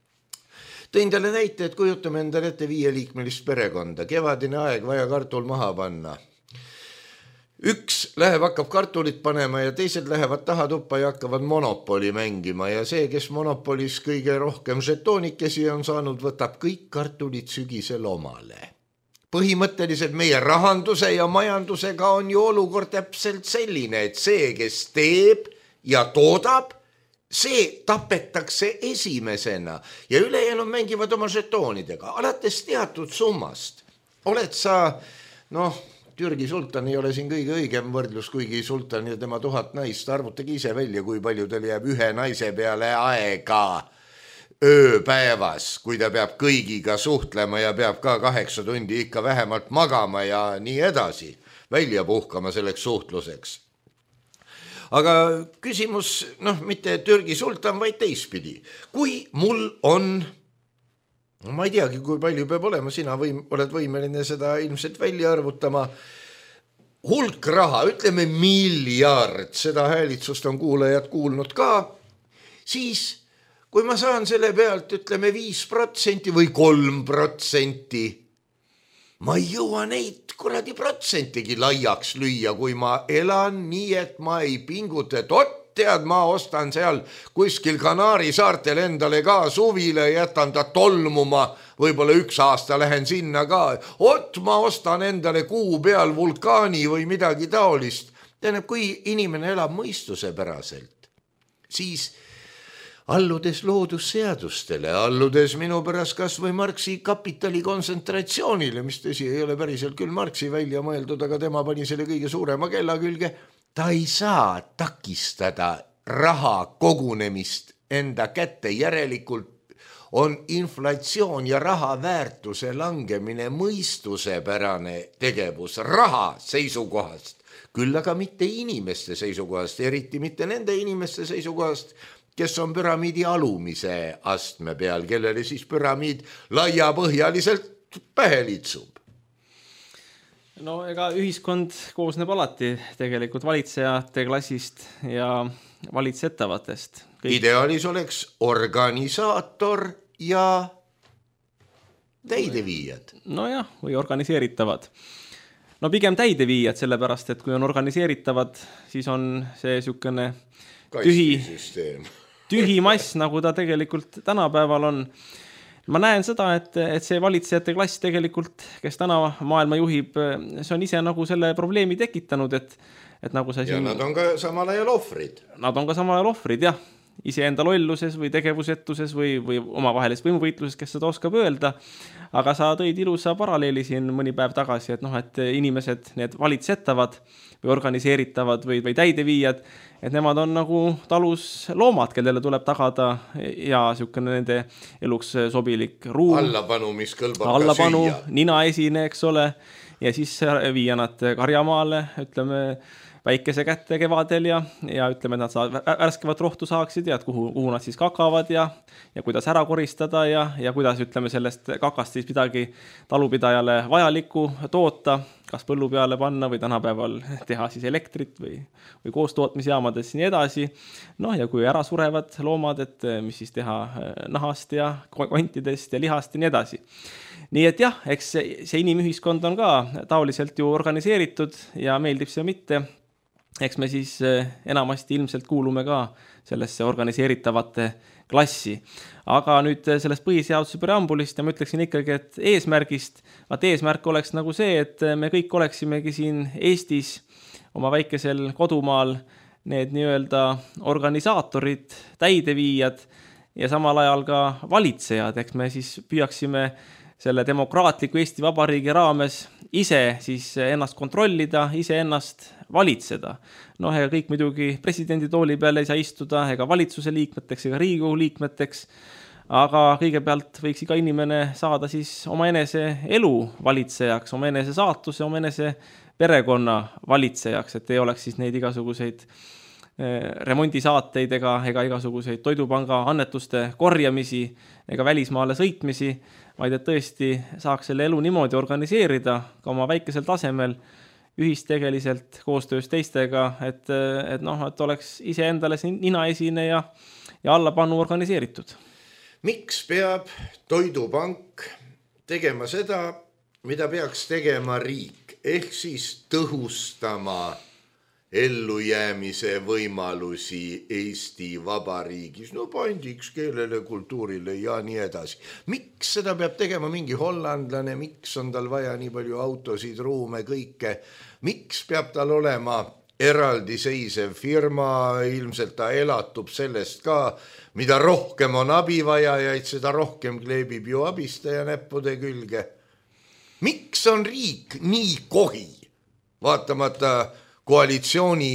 tõin talle näite, et kujutame endale ette viieliikmelist perekonda. Kevadine aeg, vaja kartul maha panna. Üks läheb, hakkab kartulit panema ja teised lähevad taha tuppa ja hakkavad monopoli mängima ja see, kes monopolis kõige rohkem žetoonikesi on saanud, võtab kõik kartulid sügisel omale. Põhimõtteliselt meie rahanduse ja majandusega on ju olukord täpselt selline, et see, kes teeb ja toodab, see tapetakse esimesena ja ülejäänud mängivad oma žetoonidega, alates teatud summast. Oled sa, noh, Türgi sultan ei ole siin kõige õigem võrdlus, kuigi sultan ja tema tuhat naist, arvutage ise välja, kui palju tal jääb ühe naise peale aega ööpäevas, kui ta peab kõigiga suhtlema ja peab ka kaheksa tundi ikka vähemalt magama ja nii edasi, välja puhkama selleks suhtluseks. Aga küsimus, noh, mitte Türgi sultan, vaid teistpidi. Kui mul on, ma ei teagi, kui palju peab olema, sina võim, oled võimeline seda ilmselt välja arvutama, hulk raha, ütleme miljard, seda häälitsust on kuulajad kuulnud ka, siis kui ma saan selle pealt, ütleme viis protsenti või kolm protsenti, ma ei jõua neid kuradi protsentigi laiaks lüüa, kui ma elan nii, et ma ei pinguta, et ot, tead, ma ostan seal kuskil Kanaari saartel endale ka suvile, jätan ta tolmuma, võib-olla üks aasta lähen sinna ka, ot, ma ostan endale kuu peal vulkaani või midagi taolist. Tähendab, kui inimene elab mõistuse päraselt, siis alludes loodusseadustele, alludes minu pärast kas või Marxi kapitali kontsentratsioonile, mis tõsi ei ole päriselt küll Marxi välja mõeldud, aga tema pani selle kõige suurema kella külge, ta ei saa takistada raha kogunemist enda kätte, järelikult on inflatsioon ja raha väärtuse langemine mõistusepärane tegevus raha seisukohast, küll aga mitte inimeste seisukohast, eriti mitte nende inimeste seisukohast, kes on püramiidi alumise astme peal, kellele siis püramiid laiapõhjaliselt pähe litsub. No ega ühiskond koosneb alati tegelikult valitsejate klassist ja valitsetavatest. Kõik... Ideaalis oleks organisaator ja täideviijad. No jah, või organiseeritavad. No pigem täideviijad, sellepärast, et kui on organiseeritavad, siis on see niisugune tühi, tühi mass, nagu ta tegelikult tänapäeval on. Ma näen seda, et, et see valitsejate klass tegelikult, kes täna maailma juhib, see on ise nagu selle probleemi tekitanud, et, et nagu sa siin... Ja nad on ka samal ajal ohvrid. Nad on ka samal ajal ohvrid, jah. Iseenda lolluses või tegevusetuses või, või omavahelis võimuvõitluses, kes seda oskab öelda. Aga sa tõid ilusa paralleeli siin mõni päev tagasi, et, noh, et inimesed, need valitsetavad või organiseeritavad või, või täideviijad, et nemad on nagu talus loomad, kellele tuleb tagada ja niisugune nende eluks sobilik ruum. Allapanu, mis kõlbab Allapanu, ka süüa. Nina esine, eks ole, ja siis viia nad karjamaale, ütleme, väikese kätte kevadel ja, ja ütleme, et nad saavad, värskevat rohtu saaksid ja et kuhu, kuhu nad siis kakavad ja, ja kuidas ära koristada ja, ja kuidas, ütleme, sellest kakast siis midagi talupidajale vajalikku toota, kas põllu peale panna või tänapäeval teha siis elektrit või, või koostootmisjaamades ja nii edasi. Noh, ja kui ära surevad loomad, et mis siis teha nahast ja kontidest ja lihast ja nii edasi. Nii et jah, eks see inimühiskond on ka taoliselt ju organiseeritud ja meeldib see mitte. Eks me siis enamasti ilmselt kuulume ka sellesse organiseeritavate klassi. Aga nüüd sellest põhiseaduse preambulist ja ma ütleksin ikkagi, et eesmärgist, vaat eesmärk oleks nagu see, et me kõik oleksimegi siin Eestis oma väikesel kodumaal need nii-öelda organisaatorid, täideviijad ja samal ajal ka valitsejad, eks me siis püüaksime selle demokraatliku Eesti Vabariigi raames ise siis ennast kontrollida, ise ennast valitseda. Noh, ega kõik muidugi presidendi tooli peale ei saa istuda, ega valitsuse liikmeteks, ega Riigikogu liikmeteks, aga kõigepealt võiks iga inimene saada siis oma enese elu valitsejaks, oma enese saatuse, oma enese perekonna valitsejaks, et ei oleks siis neid igasuguseid remondisaateid ega, ega igasuguseid toidupanga annetuste korjamisi ega välismaale sõitmisi, vaid et tõesti saaks selle elu niimoodi organiseerida ka oma väikesel tasemel ühistegeliselt koostöös teistega, et, et, noh, et oleks ise endale nina esine ja, ja allapanu organiseeritud. Miks peab Toidupank tegema seda, mida peaks tegema riik, ehk siis tõhustama ellujäämise võimalusi Eesti Vabariigis, no pandiks keelele, kultuurile ja nii edasi. Miks seda peab tegema mingi hollandlane, miks on tal vaja nii palju autosid, ruume, kõike? Miks peab tal olema eraldiseisev firma, ilmselt ta elatub sellest ka, mida rohkem on abivajajaid, seda rohkem kleebib ju abistaja näppude külge. Miks on riik nii kohi, vaatamata koalitsiooni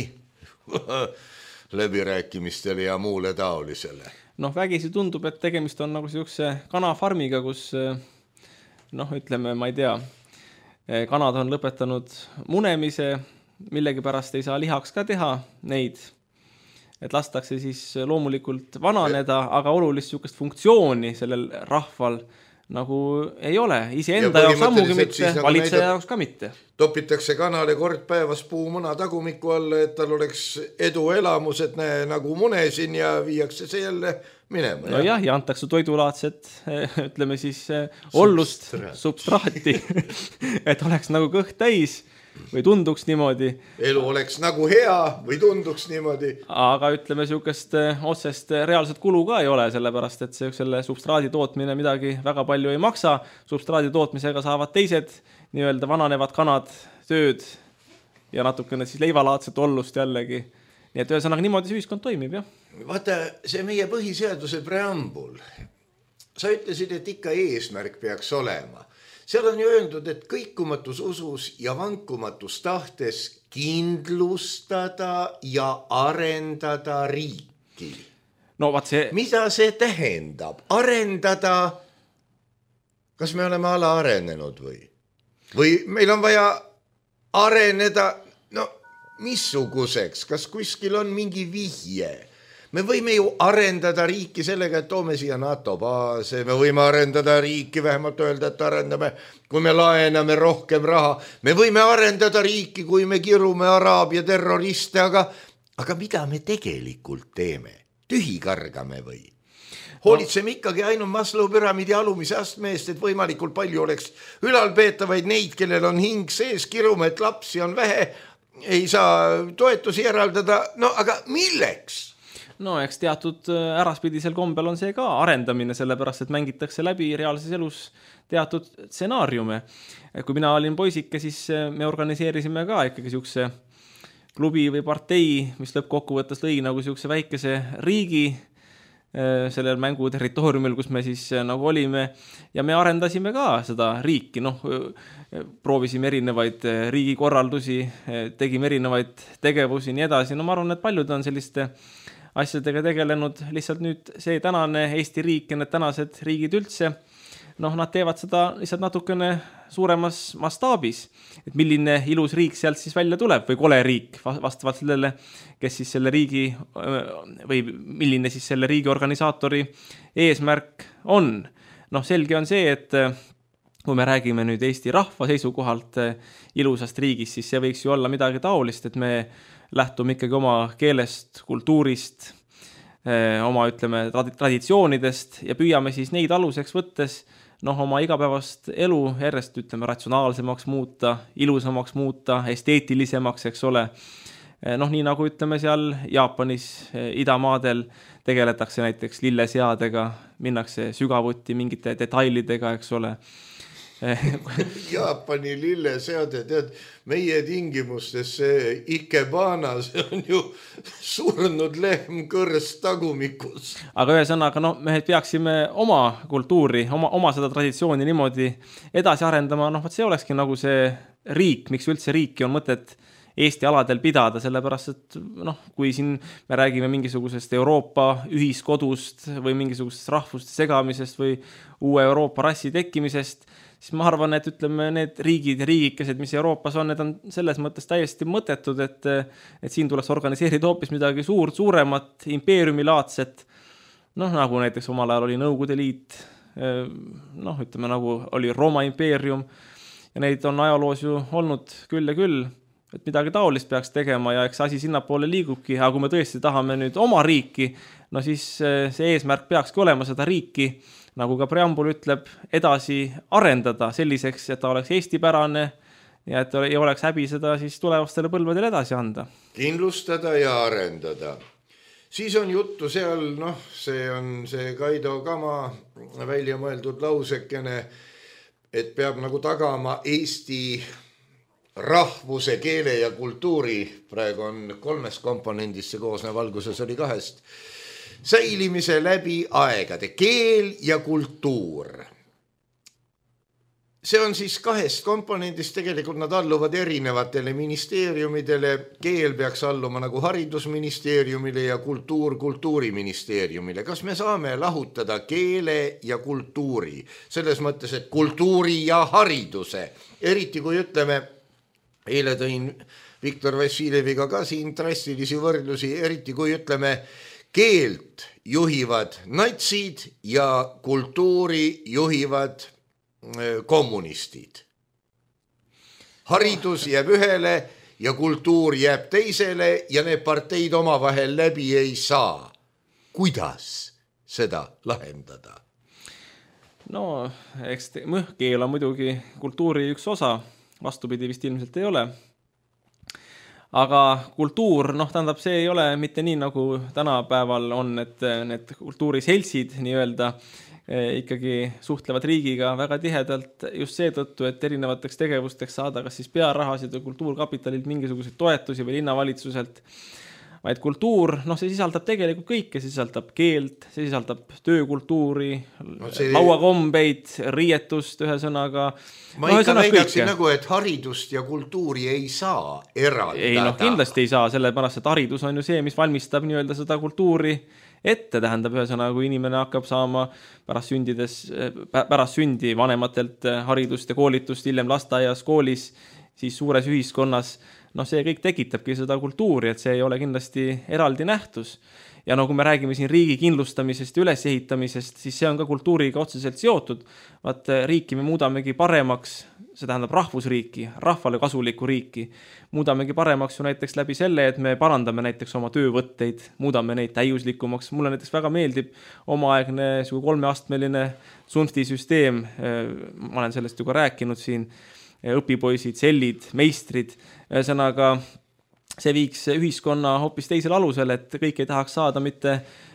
läbirääkimistele ja muule taolisele? Noh, vägisi tundub, et tegemist on nagu sellise kanafarmiga, kus, noh, ütleme, ma ei tea, kanad on lõpetanud munemise, millegi pärast ei saa lihaks ka teha neid, et lastakse siis loomulikult vananeda, aga olulist sihukest funktsiooni sellel rahval nagu ei ole, ise enda jaoks ammugi mitte, nagu valitseja jaoks ka mitte. Topitakse kanale kord päevas puumuna tagumiku alla, et tal oleks edu elamus, et näe nagu munesin ja viiakse see jälle minema. No jah, ja antakse toidulaadset, ütleme siis, ollust, substraati, et oleks nagu kõht täis või tunduks niimoodi. Elu oleks nagu hea või tunduks niimoodi. Aga ütleme, sihukest otsest reaalset kulu ka ei ole, sellepärast, et see, selle substraadi tootmine midagi väga palju ei maksa. Substraadi tootmisega saavad teised nii-öelda vananevad kanad tööd ja natukene siis leivalaadset ollust jällegi. Nii et ühesõnaga niimoodi see ühiskond toimib, jah. Vaata, see meie põhiseaduse preambul. Sa ütlesid, et ikka eesmärk peaks olema. seal on ju öeldud, et kõikumatus usus ja vankumatus tahtes kindlustada ja arendada riiki. No vaat see... Mida see tähendab? Arendada, kas me oleme ala arenenud või? Või meil on vaja areneda, no missuguseks, kas kuskil on mingi vihje? Me võime ju arendada riiki sellega, et toome siia NATO baase, me võime arendada riiki, vähemalt öelda, et arendame, kui me laename rohkem raha. Me võime arendada riiki, kui me kirume araabia terroriste, aga, aga mida me tegelikult teeme? Tühi kargame või? Hoolitseme ikkagi ainult Maslow püramiidi alumise astme eest, et võimalikult palju oleks ülalpeetavaid neid, kellel on hing sees, kirume, et lapsi on vähe, ei saa toetusi eraldada, no aga milleks? No eks teatud äraspidisel kombel on see ka arendamine, sellepärast, et mängitakse läbi reaalses elus teatud stsenaariume. Kui mina olin poisike, siis me organiseerisime ka ikkagi siukse klubi või partei, mis lõppkokkuvõttes lõi nagu siukse väikese riigi sellel mängu territooriumil, kus me siis nagu olime ja me arendasime ka seda riiki, noh, proovisime erinevaid riigikorraldusi, tegime erinevaid tegevusi, nii edasi. No ma arvan, et paljud on selliste asjadega tegelenud, lihtsalt nüüd see tänane Eesti riik ja need tänased riigid üldse, noh, nad teevad seda lihtsalt natukene suuremas mastaabis, et milline ilus riik sealt siis välja tuleb või kole riik vastavalt sellele, kes siis selle riigi või milline siis selle riigi organisaatori eesmärk on. Noh, selge on see, et kui me räägime nüüd Eesti rahva seisukohalt ilusast riigist, siis see võiks ju olla midagi taolist, et me lähtume ikkagi oma keelest, kultuurist, oma, ütleme, traditsioonidest ja püüame siis neid aluseks võttes noh, oma igapäevast elu järjest, ütleme, ratsionaalsemaks muuta, ilusamaks muuta, esteetilisemaks, eks ole. Noh, nii nagu ütleme seal Jaapanis, idamaadel tegeletakse näiteks lilleseadega, minnakse sügavuti mingite detailidega, eks ole. Jaapani lilleseade, tead, meie tingimustes see ikebana, see on ju surnud lehm kõrst tagumikus. Aga ühesõnaga, no me peaksime oma kultuuri, oma, oma seda traditsiooni niimoodi edasi arendama, noh, see olekski nagu see riik, miks üldse riiki on mõtet Eesti aladel pidada, sellepärast, et noh, kui siin me räägime mingisugusest Euroopa ühiskodust või mingisugusest rahvuste segamisest või uue Euroopa rassi tekkimisest, siis ma arvan, et ütleme, need riigid ja riigikesed, mis Euroopas on, need on selles mõttes täiesti mõttetud, et, et siin tuleks organiseerida hoopis midagi suurt, suuremat, impeeriumilaadset, noh, nagu näiteks omal ajal oli Nõukogude Liit, noh, ütleme, nagu oli Rooma impeerium ja neid on ajaloos ju olnud küll ja küll, et midagi taolist peaks tegema ja eks asi sinnapoole liigubki, aga kui me tõesti tahame nüüd oma riiki, no siis see eesmärk peakski olema seda riiki, nagu ka preambul ütleb, edasi arendada selliseks, et ta oleks eestipärane ja et ei oleks häbi seda siis tulevastele põlvedele edasi anda. Kindlustada ja arendada. Siis on juttu seal, noh, see on see Kaido Kama välja mõeldud lausekene, et peab nagu tagama Eesti rahvuse, keele ja kultuuri, praegu on kolmest komponendist see koosnev, alguses oli kahest, säilimise läbi aegade, keel ja kultuur. See on siis kahest komponendist, tegelikult nad alluvad erinevatele ministeeriumidele, keel peaks alluma nagu haridusministeeriumile ja kultuur kultuuriministeeriumile. Kas me saame lahutada keele ja kultuuri? Selles mõttes, et kultuuri ja hariduse, eriti kui ütleme, eile tõin Viktor Vassiljeviga ka siin drastilisi võrdlusi, eriti kui ütleme, keelt juhivad natsid ja kultuuri juhivad kommunistid. Haridus jääb ühele ja kultuur jääb teisele ja need parteid oma vahel läbi ei saa. Kuidas seda lahendada? No, eks te, keel on muidugi kultuuri üks osa, vastupidi vist ilmselt ei ole. Aga kultuur, noh, tähendab, see ei ole mitte nii, nagu tänapäeval on, et need kultuuriseltsid nii-öelda ikkagi suhtlevad riigiga väga tihedalt just seetõttu, et erinevateks tegevusteks saada kas siis pearahasid või kultuurkapitalilt mingisuguseid toetusi või linnavalitsuselt. vaid kultuur, noh, see sisaldab tegelikult kõike, see sisaldab keelt, see sisaldab töökultuuri, no see... lauakombeid, riietust, ühe sõnaga. Ma no, ikka väidaksin nagu, et haridust ja kultuuri ei saa eraldada. Ei, noh, kindlasti ei saa, sellepärast, et haridus on ju see, mis valmistab nii-öelda seda kultuuri ette, tähendab ühe sõna, kui inimene hakkab saama pärast, sündides, pärast sündi vanematelt haridust ja koolitust, hiljem lasteaias, koolis, siis suures ühiskonnas, noh, see kõik tekitabki seda kultuuri, et see ei ole kindlasti eraldi nähtus. Ja no kui me räägime siin riigi kindlustamisest ja ülesehitamisest, siis see on ka kultuuriga otseselt seotud. Vaat riiki me muudamegi paremaks, see tähendab rahvusriiki, rahvale kasulikku riiki. Muudamegi paremaks ju näiteks läbi selle, et me parandame näiteks oma töövõtteid, muudame neid täiuslikumaks. Mulle näiteks väga meeldib omaaegne kolmeastmeline Sunfti-süsteem, ma olen sellest ju ka rääkinud siin, õpipoisid, sellid, meistrid, ühesõnaga see viiks ühiskonna hoopis teisel alusel, et kõik ei tahaks saada mitte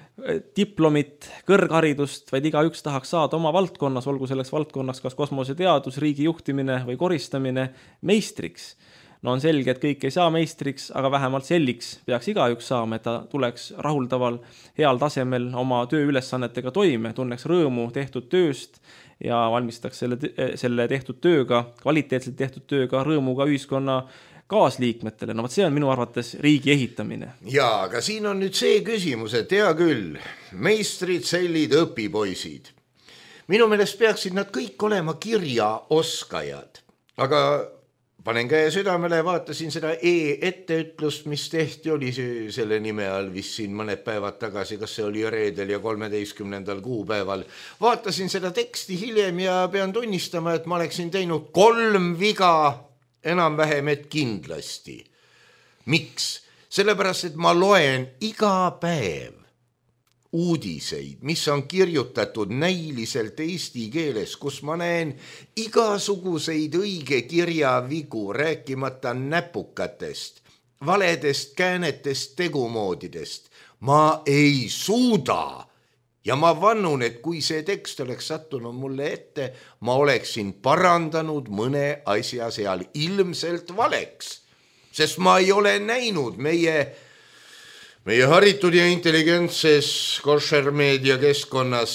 diplomit, kõrgharidust, vaid igaüks tahaks saada oma valdkonnas, olgu selleks valdkonnaks kas kosmoseteadus, riigi juhtimine või koristamine meistriks. No on selge, et kõik ei saa meistriks, aga vähemalt selliks peaks igaüks saama, et ta tuleks rahuldaval heal tasemel oma tööülesannetega toime, tunneks rõõmu tehtud tööst ja valmistaks selle, selle tehtud tööga, kvaliteetselt tehtud tööga, rõõmuga ühiskonna kaasliikmetele. No see on minu arvates riigi ehitamine. Jaa, aga siin on nüüd see küsimus, et hea küll, meistrid, sellid, õpipoisid. Minu meelest peaksid nad kõik olema kirjaoskajad, aga panen käe südamele, vaatasin seda e-etteütlust, mis tehti, oli selle nime all vist siin mõned päevad tagasi, kas see oli reedel ja kolmeteistkümnendal kuupäeval. Vaatasin seda teksti hiljem ja pean tunnistama, et ma oleksin teinud kolm viga enam vähem, et kindlasti. Miks? Sellepärast, et ma loen iga päev uudiseid, mis on kirjutatud näiliselt eesti keeles, kus ma näen igasuguseid õige kirjavigu, rääkimata näpukatest, valedest käänetest, tegumoodidest. Ma ei suuda. Ja ma vannun, et kui see tekst oleks sattunud mulle ette, ma oleksin parandanud mõne asja seal ilmselt valeks, sest ma ei ole näinud meie, meie haritud ja intelligentses košermeedia keskkonnas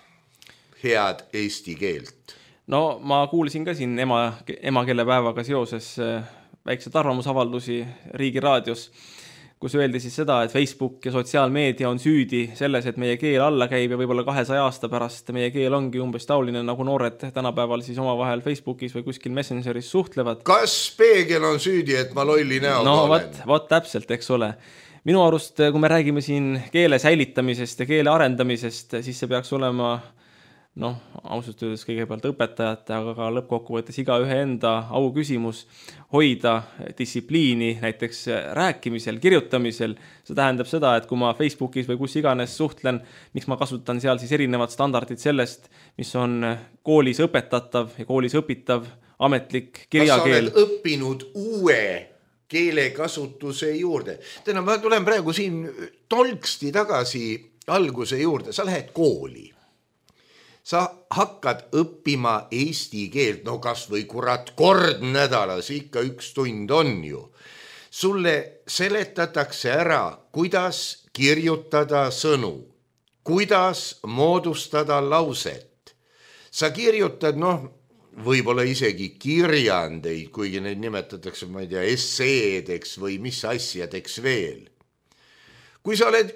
head eesti keelt. No ma kuulsin ka siin ema, emakeelepäevaga seoses väiksed arvamusavaldusi Riigi raadios, kus öeldi siis seda, et Facebook ja sotsiaalmeedia on süüdi selles, et meie keel alla käib ja võib-olla kahesaja aasta pärast meie keel ongi umbes tauline, nagu noored tänapäeval siis omavahel Facebookis või kuskil Messengeris suhtlevad. Kas peegel on süüdi, et ma lolli näoga no, olen? No vot täpselt, eks ole. Minu arust, kui me räägime siin keele säilitamisest ja keele arendamisest, siis see peaks olema noh, ausalt öeldes kõigepealt õpetajate, aga ka lõppkokkuvõttes iga ühe enda au küsimus hoida distsipliini näiteks rääkimisel, kirjutamisel. See tähendab seda, et kui ma Facebookis või kus iganes suhtlen, miks ma kasutan seal siis erinevad standardid sellest, mis on koolis õpetatav ja koolis õpitav ametlik kirjakeel. Kas sa oled õppinud uue keelekasutuse juurde? Täna ma tulen praegu siin tolksti tagasi alguse juurde. Sa lähed kooli. Sa hakkad õppima eesti keelt, no kas või kurat kord nädalas, ikka üks tund on ju. Sulle seletatakse ära, kuidas kirjutada sõnu, kuidas moodustada lauset. Sa kirjutad, noh, võib-olla isegi kirjandeid, kuigi neid nimetatakse, ma ei tea, esseedeks või mis asjadeks veel. Kui sa oled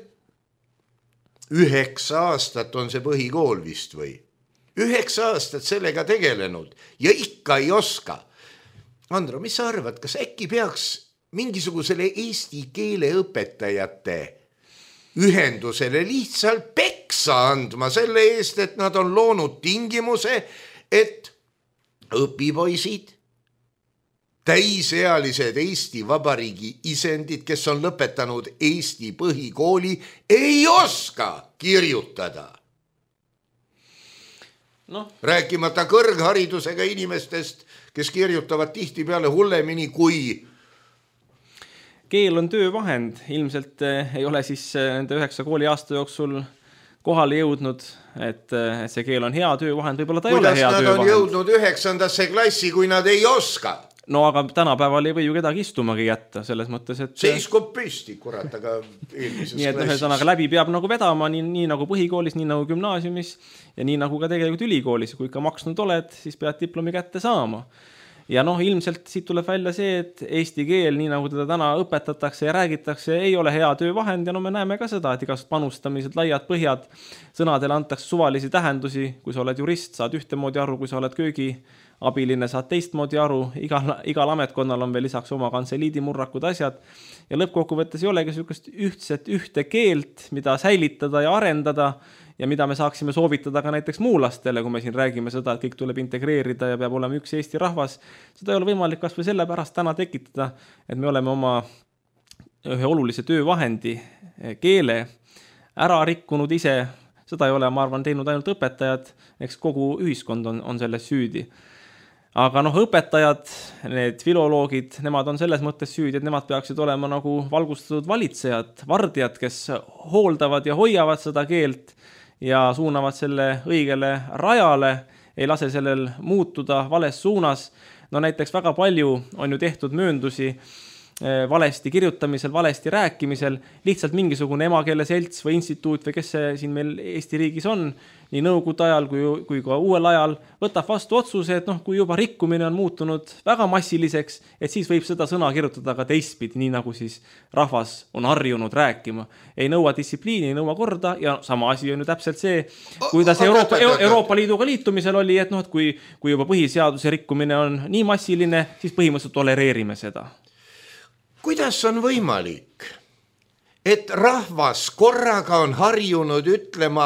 üheksa aastat on see põhikool vist või? Üheksa aastat sellega tegelenud ja ikka ei oska. Andro, mis sa arvad, kas äkki peaks mingisugusele eesti keele õpetajate ühendusele lihtsalt peksa andma selle eest, et nad on loonud tingimuse, et õpipoisid, täisealised Eesti Vabariigi isendid, kes on lõpetanud Eesti põhikooli, ei oska kirjutada. No. Rääkimata kõrgharidusega inimestest, kes kirjutavad tihti peale hullemini kui... Keel on töövahend, ilmselt ei ole siis nende üheksa kooli aasta jooksul kohale jõudnud, et see keel on hea töövahend, võib-olla ta ei Kuidas ole hea töövahend. Kuidas nad on jõudnud üheksandasse klassi, kui nad ei oska? no aga tänapäeval ei või ju kedagi istumagi jätta, selles mõttes, et seiskub püsti, kurat, aga eelmises nii et ühesõnaga läbi peab nagu vedama, nii, nii nagu põhikoolis, nii nagu gümnaasiumis ja nii nagu ka tegelikult ülikoolis, kui ikka maksnud oled, siis pead diplomi kätte saama. Ja noh, ilmselt siit tuleb välja see, et eesti keel, nii nagu teda täna õpetatakse ja räägitakse, ei ole hea töövahend ja no me näeme ka seda, et igast panustamised, laiad põhjad, sõnadele antakse suvalisi tähendusi, kui sa oled jurist, saad ühtemoodi aru, kui sa oled köögi abiline, saad teistmoodi aru, igal, igal ametkonnal on veel lisaks oma kantseliidi murrakud asjad ja lõppkokkuvõttes ei olegi sellist ühtset ühte keelt, mida säilitada ja arendada ja mida me saaksime soovitada ka näiteks muulastele, kui me siin räägime seda, et kõik tuleb integreerida ja peab olema üks Eesti rahvas. Seda ei ole võimalik kas või sellepärast täna tekitada, et me oleme oma ühe olulise töövahendi keele ära rikkunud ise. Seda ei ole, ma arvan, teinud ainult õpetajad, eks kogu ühiskond on, on selles süüdi. Aga noh, õpetajad, need filoloogid, nemad on selles mõttes süüdi, et nemad peaksid olema nagu valgustatud valitsejad, vardjad, kes hooldavad ja hoiavad seda keelt ja suunavad selle õigele rajale, ei lase sellel muutuda vales suunas. No näiteks väga palju on ju tehtud mööndusi valesti kirjutamisel, valesti rääkimisel, lihtsalt mingisugune emakeele selts või instituut või kes see siin meil Eesti riigis on, nii nõukogude ajal kui, kui ka uuel ajal, võtab vastu otsuse, et noh, kui juba rikkumine on muutunud väga massiliseks, et siis võib seda sõna kirjutada ka teistpidi, nii nagu siis rahvas on harjunud rääkima. Ei nõua distsipliini, ei nõua korda ja sama asi on ju täpselt see, kuidas Euroopa, Euroopa Liiduga liitumisel oli, et noh, et kui, kui juba põhiseaduse rikkumine on nii massiline, siis põhimõtteliselt tolereerime seda. Kuidas on võimalik, et rahvas korraga on harjunud ütlema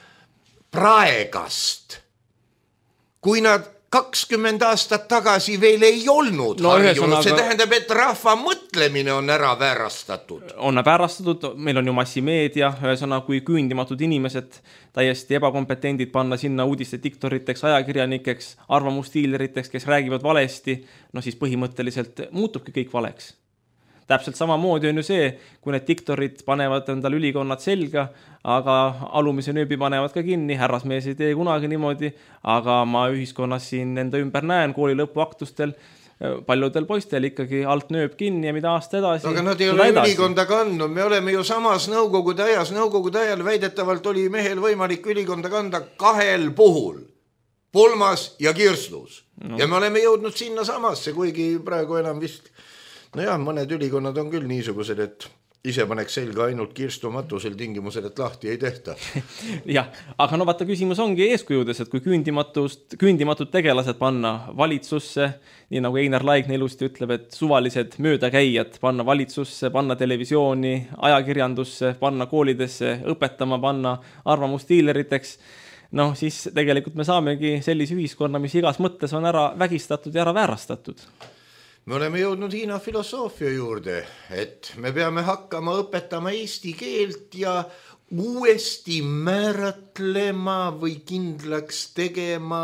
praegast, kui nad kakskümmend aastat tagasi veel ei olnud no, harjunud, ühesõnaga... see tähendab, et rahva mõtlemine on ära väärastatud. On väärastatud, meil on ju massimeedia, ühesõnaga kui küündimatud inimesed, täiesti ebakompetendid panna sinna uudiste diktoriteks, ajakirjanikeks, arvamustiileriteks, kes räägivad valesti, no siis põhimõtteliselt muutubki kõik valeks. Täpselt samamoodi on ju see, kui need diktorid panevad endal ülikonnad selga, aga alumise nööbi panevad ka kinni, härrasmees ei tee kunagi niimoodi, aga ma ühiskonnas siin enda ümber näen kooli lõpuaktustel, paljudel poistel ikkagi alt nööb kinni ja mida aasta edasi. Aga nad ei ole edasi. Ülikonda kandnud, me oleme ju samas nõukogude ajas, nõukogude ajal väidetavalt oli mehel võimalik ülikonda kanda kahel puhul, Pulmas ja Kirslus. No. Ja me oleme jõudnud sinna samasse, kuigi praegu enam vist no jah, mõned ülikonnad on küll niisugused, et ise paneks selga ainult Kirstu matusel tingimusel, et lahti ei tehta. jah, aga no vaata küsimus ongi eeskujudes, et kui küündimatust, küündimatud tegelased panna valitsusse, nii nagu Einar Laikne ilusti ütleb, et suvalised möödakäijad panna valitsusse, panna televisiooni, ajakirjandusse, panna koolidesse, õpetama, panna arvamustiileriteks, noh siis tegelikult me saamegi sellise ühiskonna, mis igas mõttes on ära vägistatud ja ära väärastatud. Me oleme jõudnud Hiina filosoofia juurde, et me peame hakkama õpetama eesti keelt ja uuesti määratlema või kindlaks tegema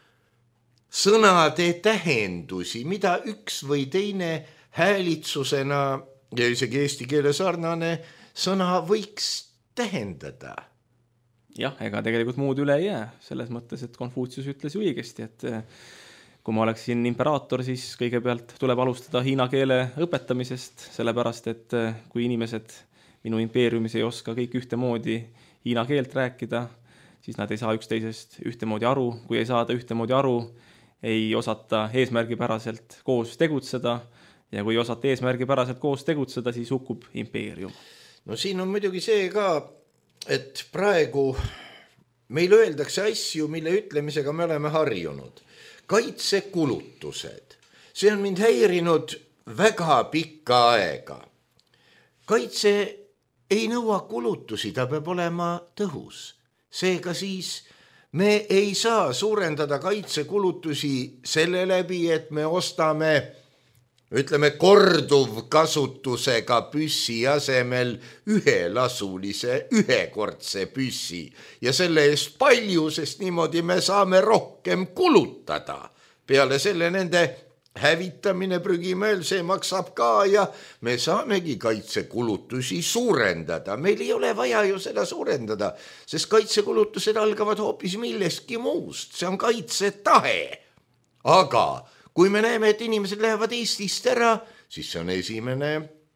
sõnade tähendusi, mida üks või teine häälitsusena ja isegi eesti keele sarnane sõna võiks tähendada. Jah, ega tegelikult muud üle ei jää, selles mõttes, et Konfutsius ütles ju õigesti, et kui ma oleksin imperaator, siis kõigepealt tuleb alustada hiina keele õpetamisest, sellepärast, et kui inimesed minu impeeriumis ei oska kõik ühtemoodi hiina keelt rääkida, siis nad ei saa üksteisest ühtemoodi aru. Kui ei saada ühtemoodi aru, ei osata eesmärgipäraselt koos tegutseda ja kui osata eesmärgipäraselt koos tegutseda, siis hukkub impeerium. No siin on muidugi see ka, et praegu meil öeldakse asju, mille ütlemisega me oleme harjunud. Kaitsekulutused. See on mind häirinud väga pikka aega. Kaitse ei nõua kulutusi, ta peab olema tõhus. Seega siis me ei saa suurendada kaitsekulutusi selle läbi, et me ostame, ütleme, korduvkasutusega püssi asemel ühelasulise, ühekordse püssi ja selle eest palju, sest niimoodi me saame rohkem kulutada. Peale selle nende hävitamine prügimäel, see maksab ka ja me saamegi kaitsekulutusi suurendada. Meil ei ole vaja ju seda suurendada, sest kaitsekulutused algavad hoopis millestki muust. See on kaitsetahe. Aga kui me näeme, et inimesed lähevad Eestist ära, siis see on esimene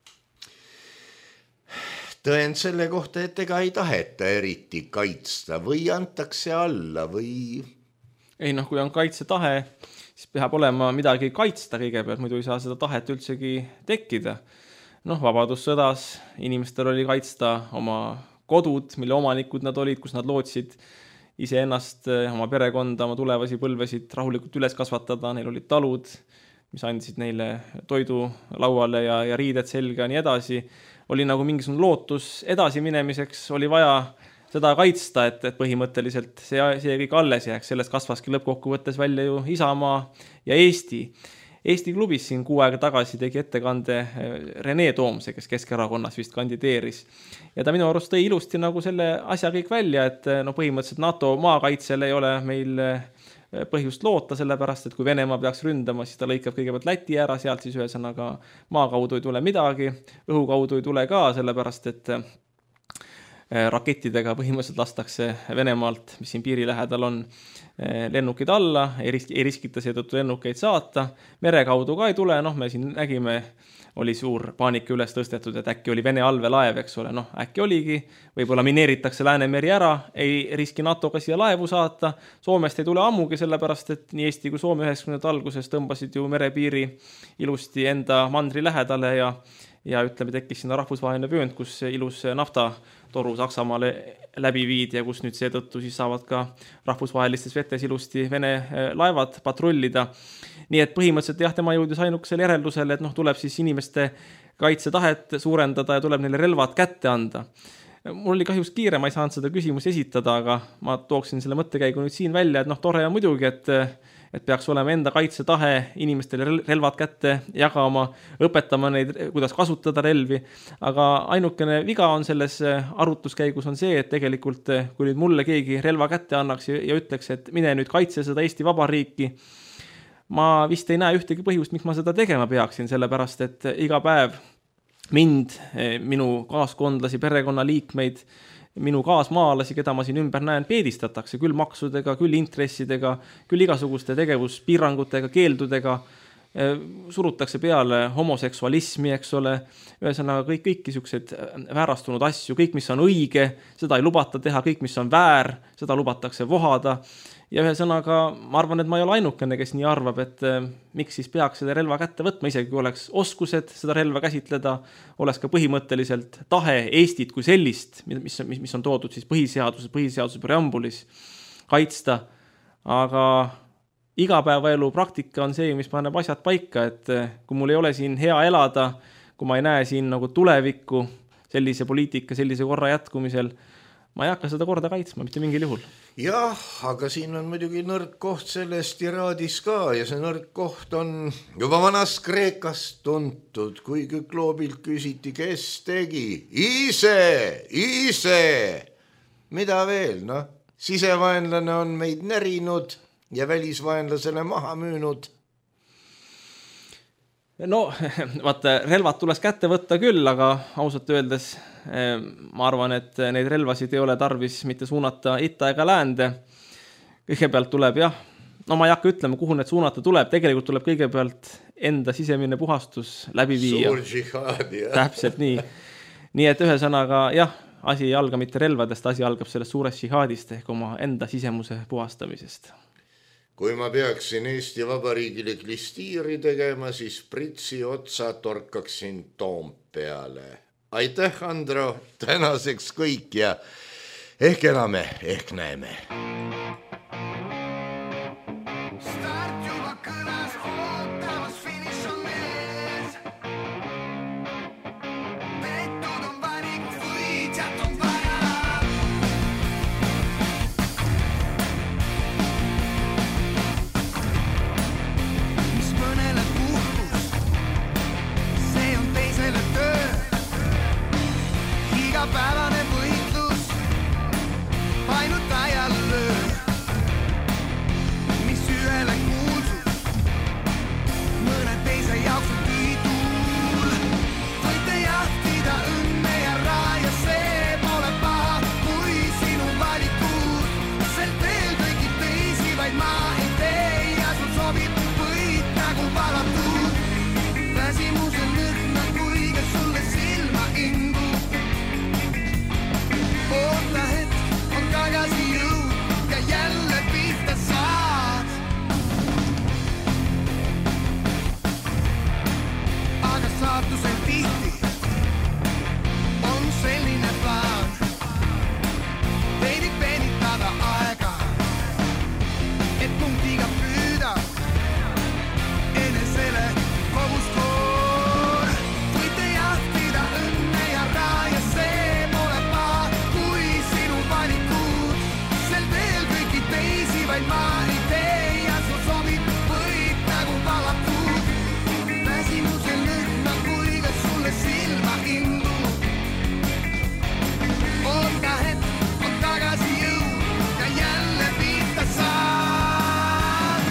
tõend selle kohta, et ega ei taheta eriti kaitsta või antakse alla või... Ei noh, kui on kaitsetahe, siis peab olema midagi kaitsta kõigepealt, muidu ei saa seda tahet üldsegi tekkida. Noh, vabadussõdas inimestel oli kaitsta oma kodud, mille omanikud nad olid, kus nad lootsid iseennast, oma perekonda, oma tulevasi põlvesid rahulikult üles kasvatada, neil olid talud, mis andsid neile toidu lauale ja, ja riided selga ja nii edasi. Oli nagu mingisugune lootus edasi minemiseks, oli vaja seda kaitsta, et, et põhimõtteliselt see, see kõik alles jääks, sellest kasvaski lõppkokkuvõttes välja ju Isamaa ja Eesti. Eesti klubis siin kuu aega tagasi tegi ettekande Rene Toomse, kes Keskerakonnas vist kandideeris. Ja ta minu arust tõi ilusti nagu selle asja kõik välja, et no põhimõtteliselt NATO maakaitsel ei ole meil põhjust loota, sellepärast, et kui Venemaa peaks ründama, siis ta lõikab kõigepealt Läti ära, sealt siis ühesõnaga maa kaudu ei tule midagi, õhu kaudu ei tule ka, sellepärast, et rakettidega põhimõtteliselt lastakse Venemaalt, mis siin piiri lähedal on, lennukid alla, ei, risk, ei riskita seetõttu lennukeid saata, mere kaudu ka ei tule, noh, me siin nägime, oli suur paanika üles tõstetud, et äkki oli Vene allveelaev, eks ole, noh, äkki oligi, võib-olla mineeritakse Läänemeri ära, ei riski NATO-ga siia laevu saata, Soomest ei tule ammugi, sellepärast, et nii Eesti kui Soome üheksakümnendate alguses tõmbasid ju merepiiri ilusti enda mandri lähedale ja, ja ütleme, tekkis sinna rahvusvaheline vöönd, kus ilus naftatoru Saksamaale läbi viidi ja kus nüüd seetõttu siis saavad ka rahvusvahelistes vetes ilusti Vene laevad patrullida. Nii et põhimõtteliselt jah, tema jõudis ainukesele järeldusele, et noh, tuleb siis inimeste kaitsetahet suurendada ja tuleb neile relvad kätte anda. Mul oli kahjuks kiire, ma ei saanud seda küsimus esitada, aga ma tooksin selle mõttekäigu nüüd siin välja, et noh, tore on muidugi, et, et peaks olema enda kaitsetahe inimestele relvad kätte jagama, õpetama neid, kuidas kasutada relvi, aga ainukene viga on selles arutluskäigus on see, et tegelikult kui nüüd mulle keegi relva kätte annaks ja ütleks, et mine nüüd kaitse seda Eesti Vabariiki, ma vist ei näe ühtegi põhjust, miks ma seda tegema peaksin, sellepärast, et iga päev mind, minu kaaskondlasi, perekonnaliikmeid, minu kaasmaalasi, keda ma siin ümber näen, peedistatakse küll maksudega, küll intressidega, küll igasuguste tegevuspiirangutega, keeldudega, surutakse peale homoseksualismi, eks ole, ühesõnaga kõik, kõik niisugused väärastunud asju, kõik, mis on õige, seda ei lubata teha, kõik, mis on väär, seda lubatakse vohada. Ja ühesõnaga, ma arvan, et ma ei ole ainukene, kes nii arvab, et miks siis peaks seda relva kätte võtma, isegi kui oleks oskused seda relva käsitleda, oleks ka põhimõtteliselt tahe Eestit kui sellist, mis, mis, mis on toodud siis põhiseaduses, põhiseaduse preambulis kaitsta, aga igapäevaelu praktika on see, mis paneb asjad paika, et kui mul ei ole siin hea elada, kui ma ei näe siin nagu tulevikku sellise poliitika, sellise korra jätkumisel, ma ei hakka seda korda kaitsma, mitte mingil juhul. Jah, aga siin on muidugi nõrk koht sellest iraadis ka ja see nõrk koht on juba vanast Kreekast tuntud, kui Kükloobilt küsiti, kes tegi? Ise, ise! Mida veel, noh? Sisevaenlane on meid närinud ja välisvaenlasele maha müünud. No, vaata, relvad tules kätte võtta küll, aga ausalt öeldes ma arvan, et neid relvasid ei ole tarvis mitte suunata itta ega läände. Kõigepealt tuleb, jah, no ma ei hakka ütlema, kuhu need suunata tuleb, tegelikult tuleb kõigepealt enda sisemine puhastus läbi viia. Suur džihaad, jah. Täpselt nii. Nii et ühesõnaga, jah, asi ei alga mitte relvadest, asi algab sellest suurest džihaadist ehk oma enda sisemuse puhastamisest. Kui ma peaksin Eesti Vabariigile klistiiri tegema, siis pritsi otsa torkaksin Toompeale. Aitäh, Andro, tänaseks kõik ja ehk elame, ehk näeme. Start juba kõlas, ootamas finiš on mees. Petud on valik, võitjat on vaja. Mis mõnele puhkus, see on teisele töö. Päevane võitlus, ainult ajal löö. vaid ma ei tee ja su sobib võid nagu valatud. Väsimuse lõhna kui ka sulle silma indu. Oota hetk, on tagasi jõud ja jälle pihta saad.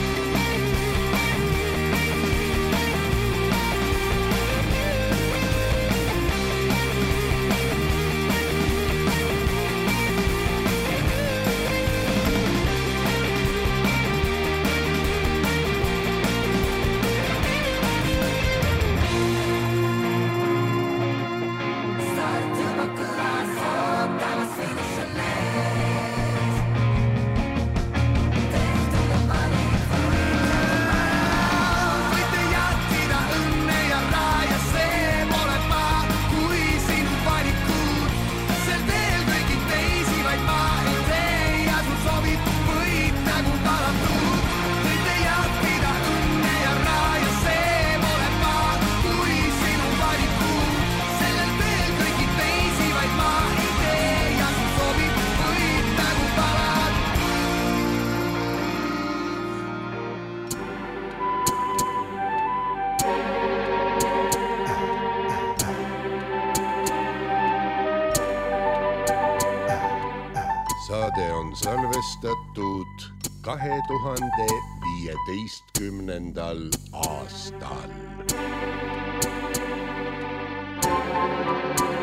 Saade on salvestatud kahe tuhande viieteistkümnendal aastal.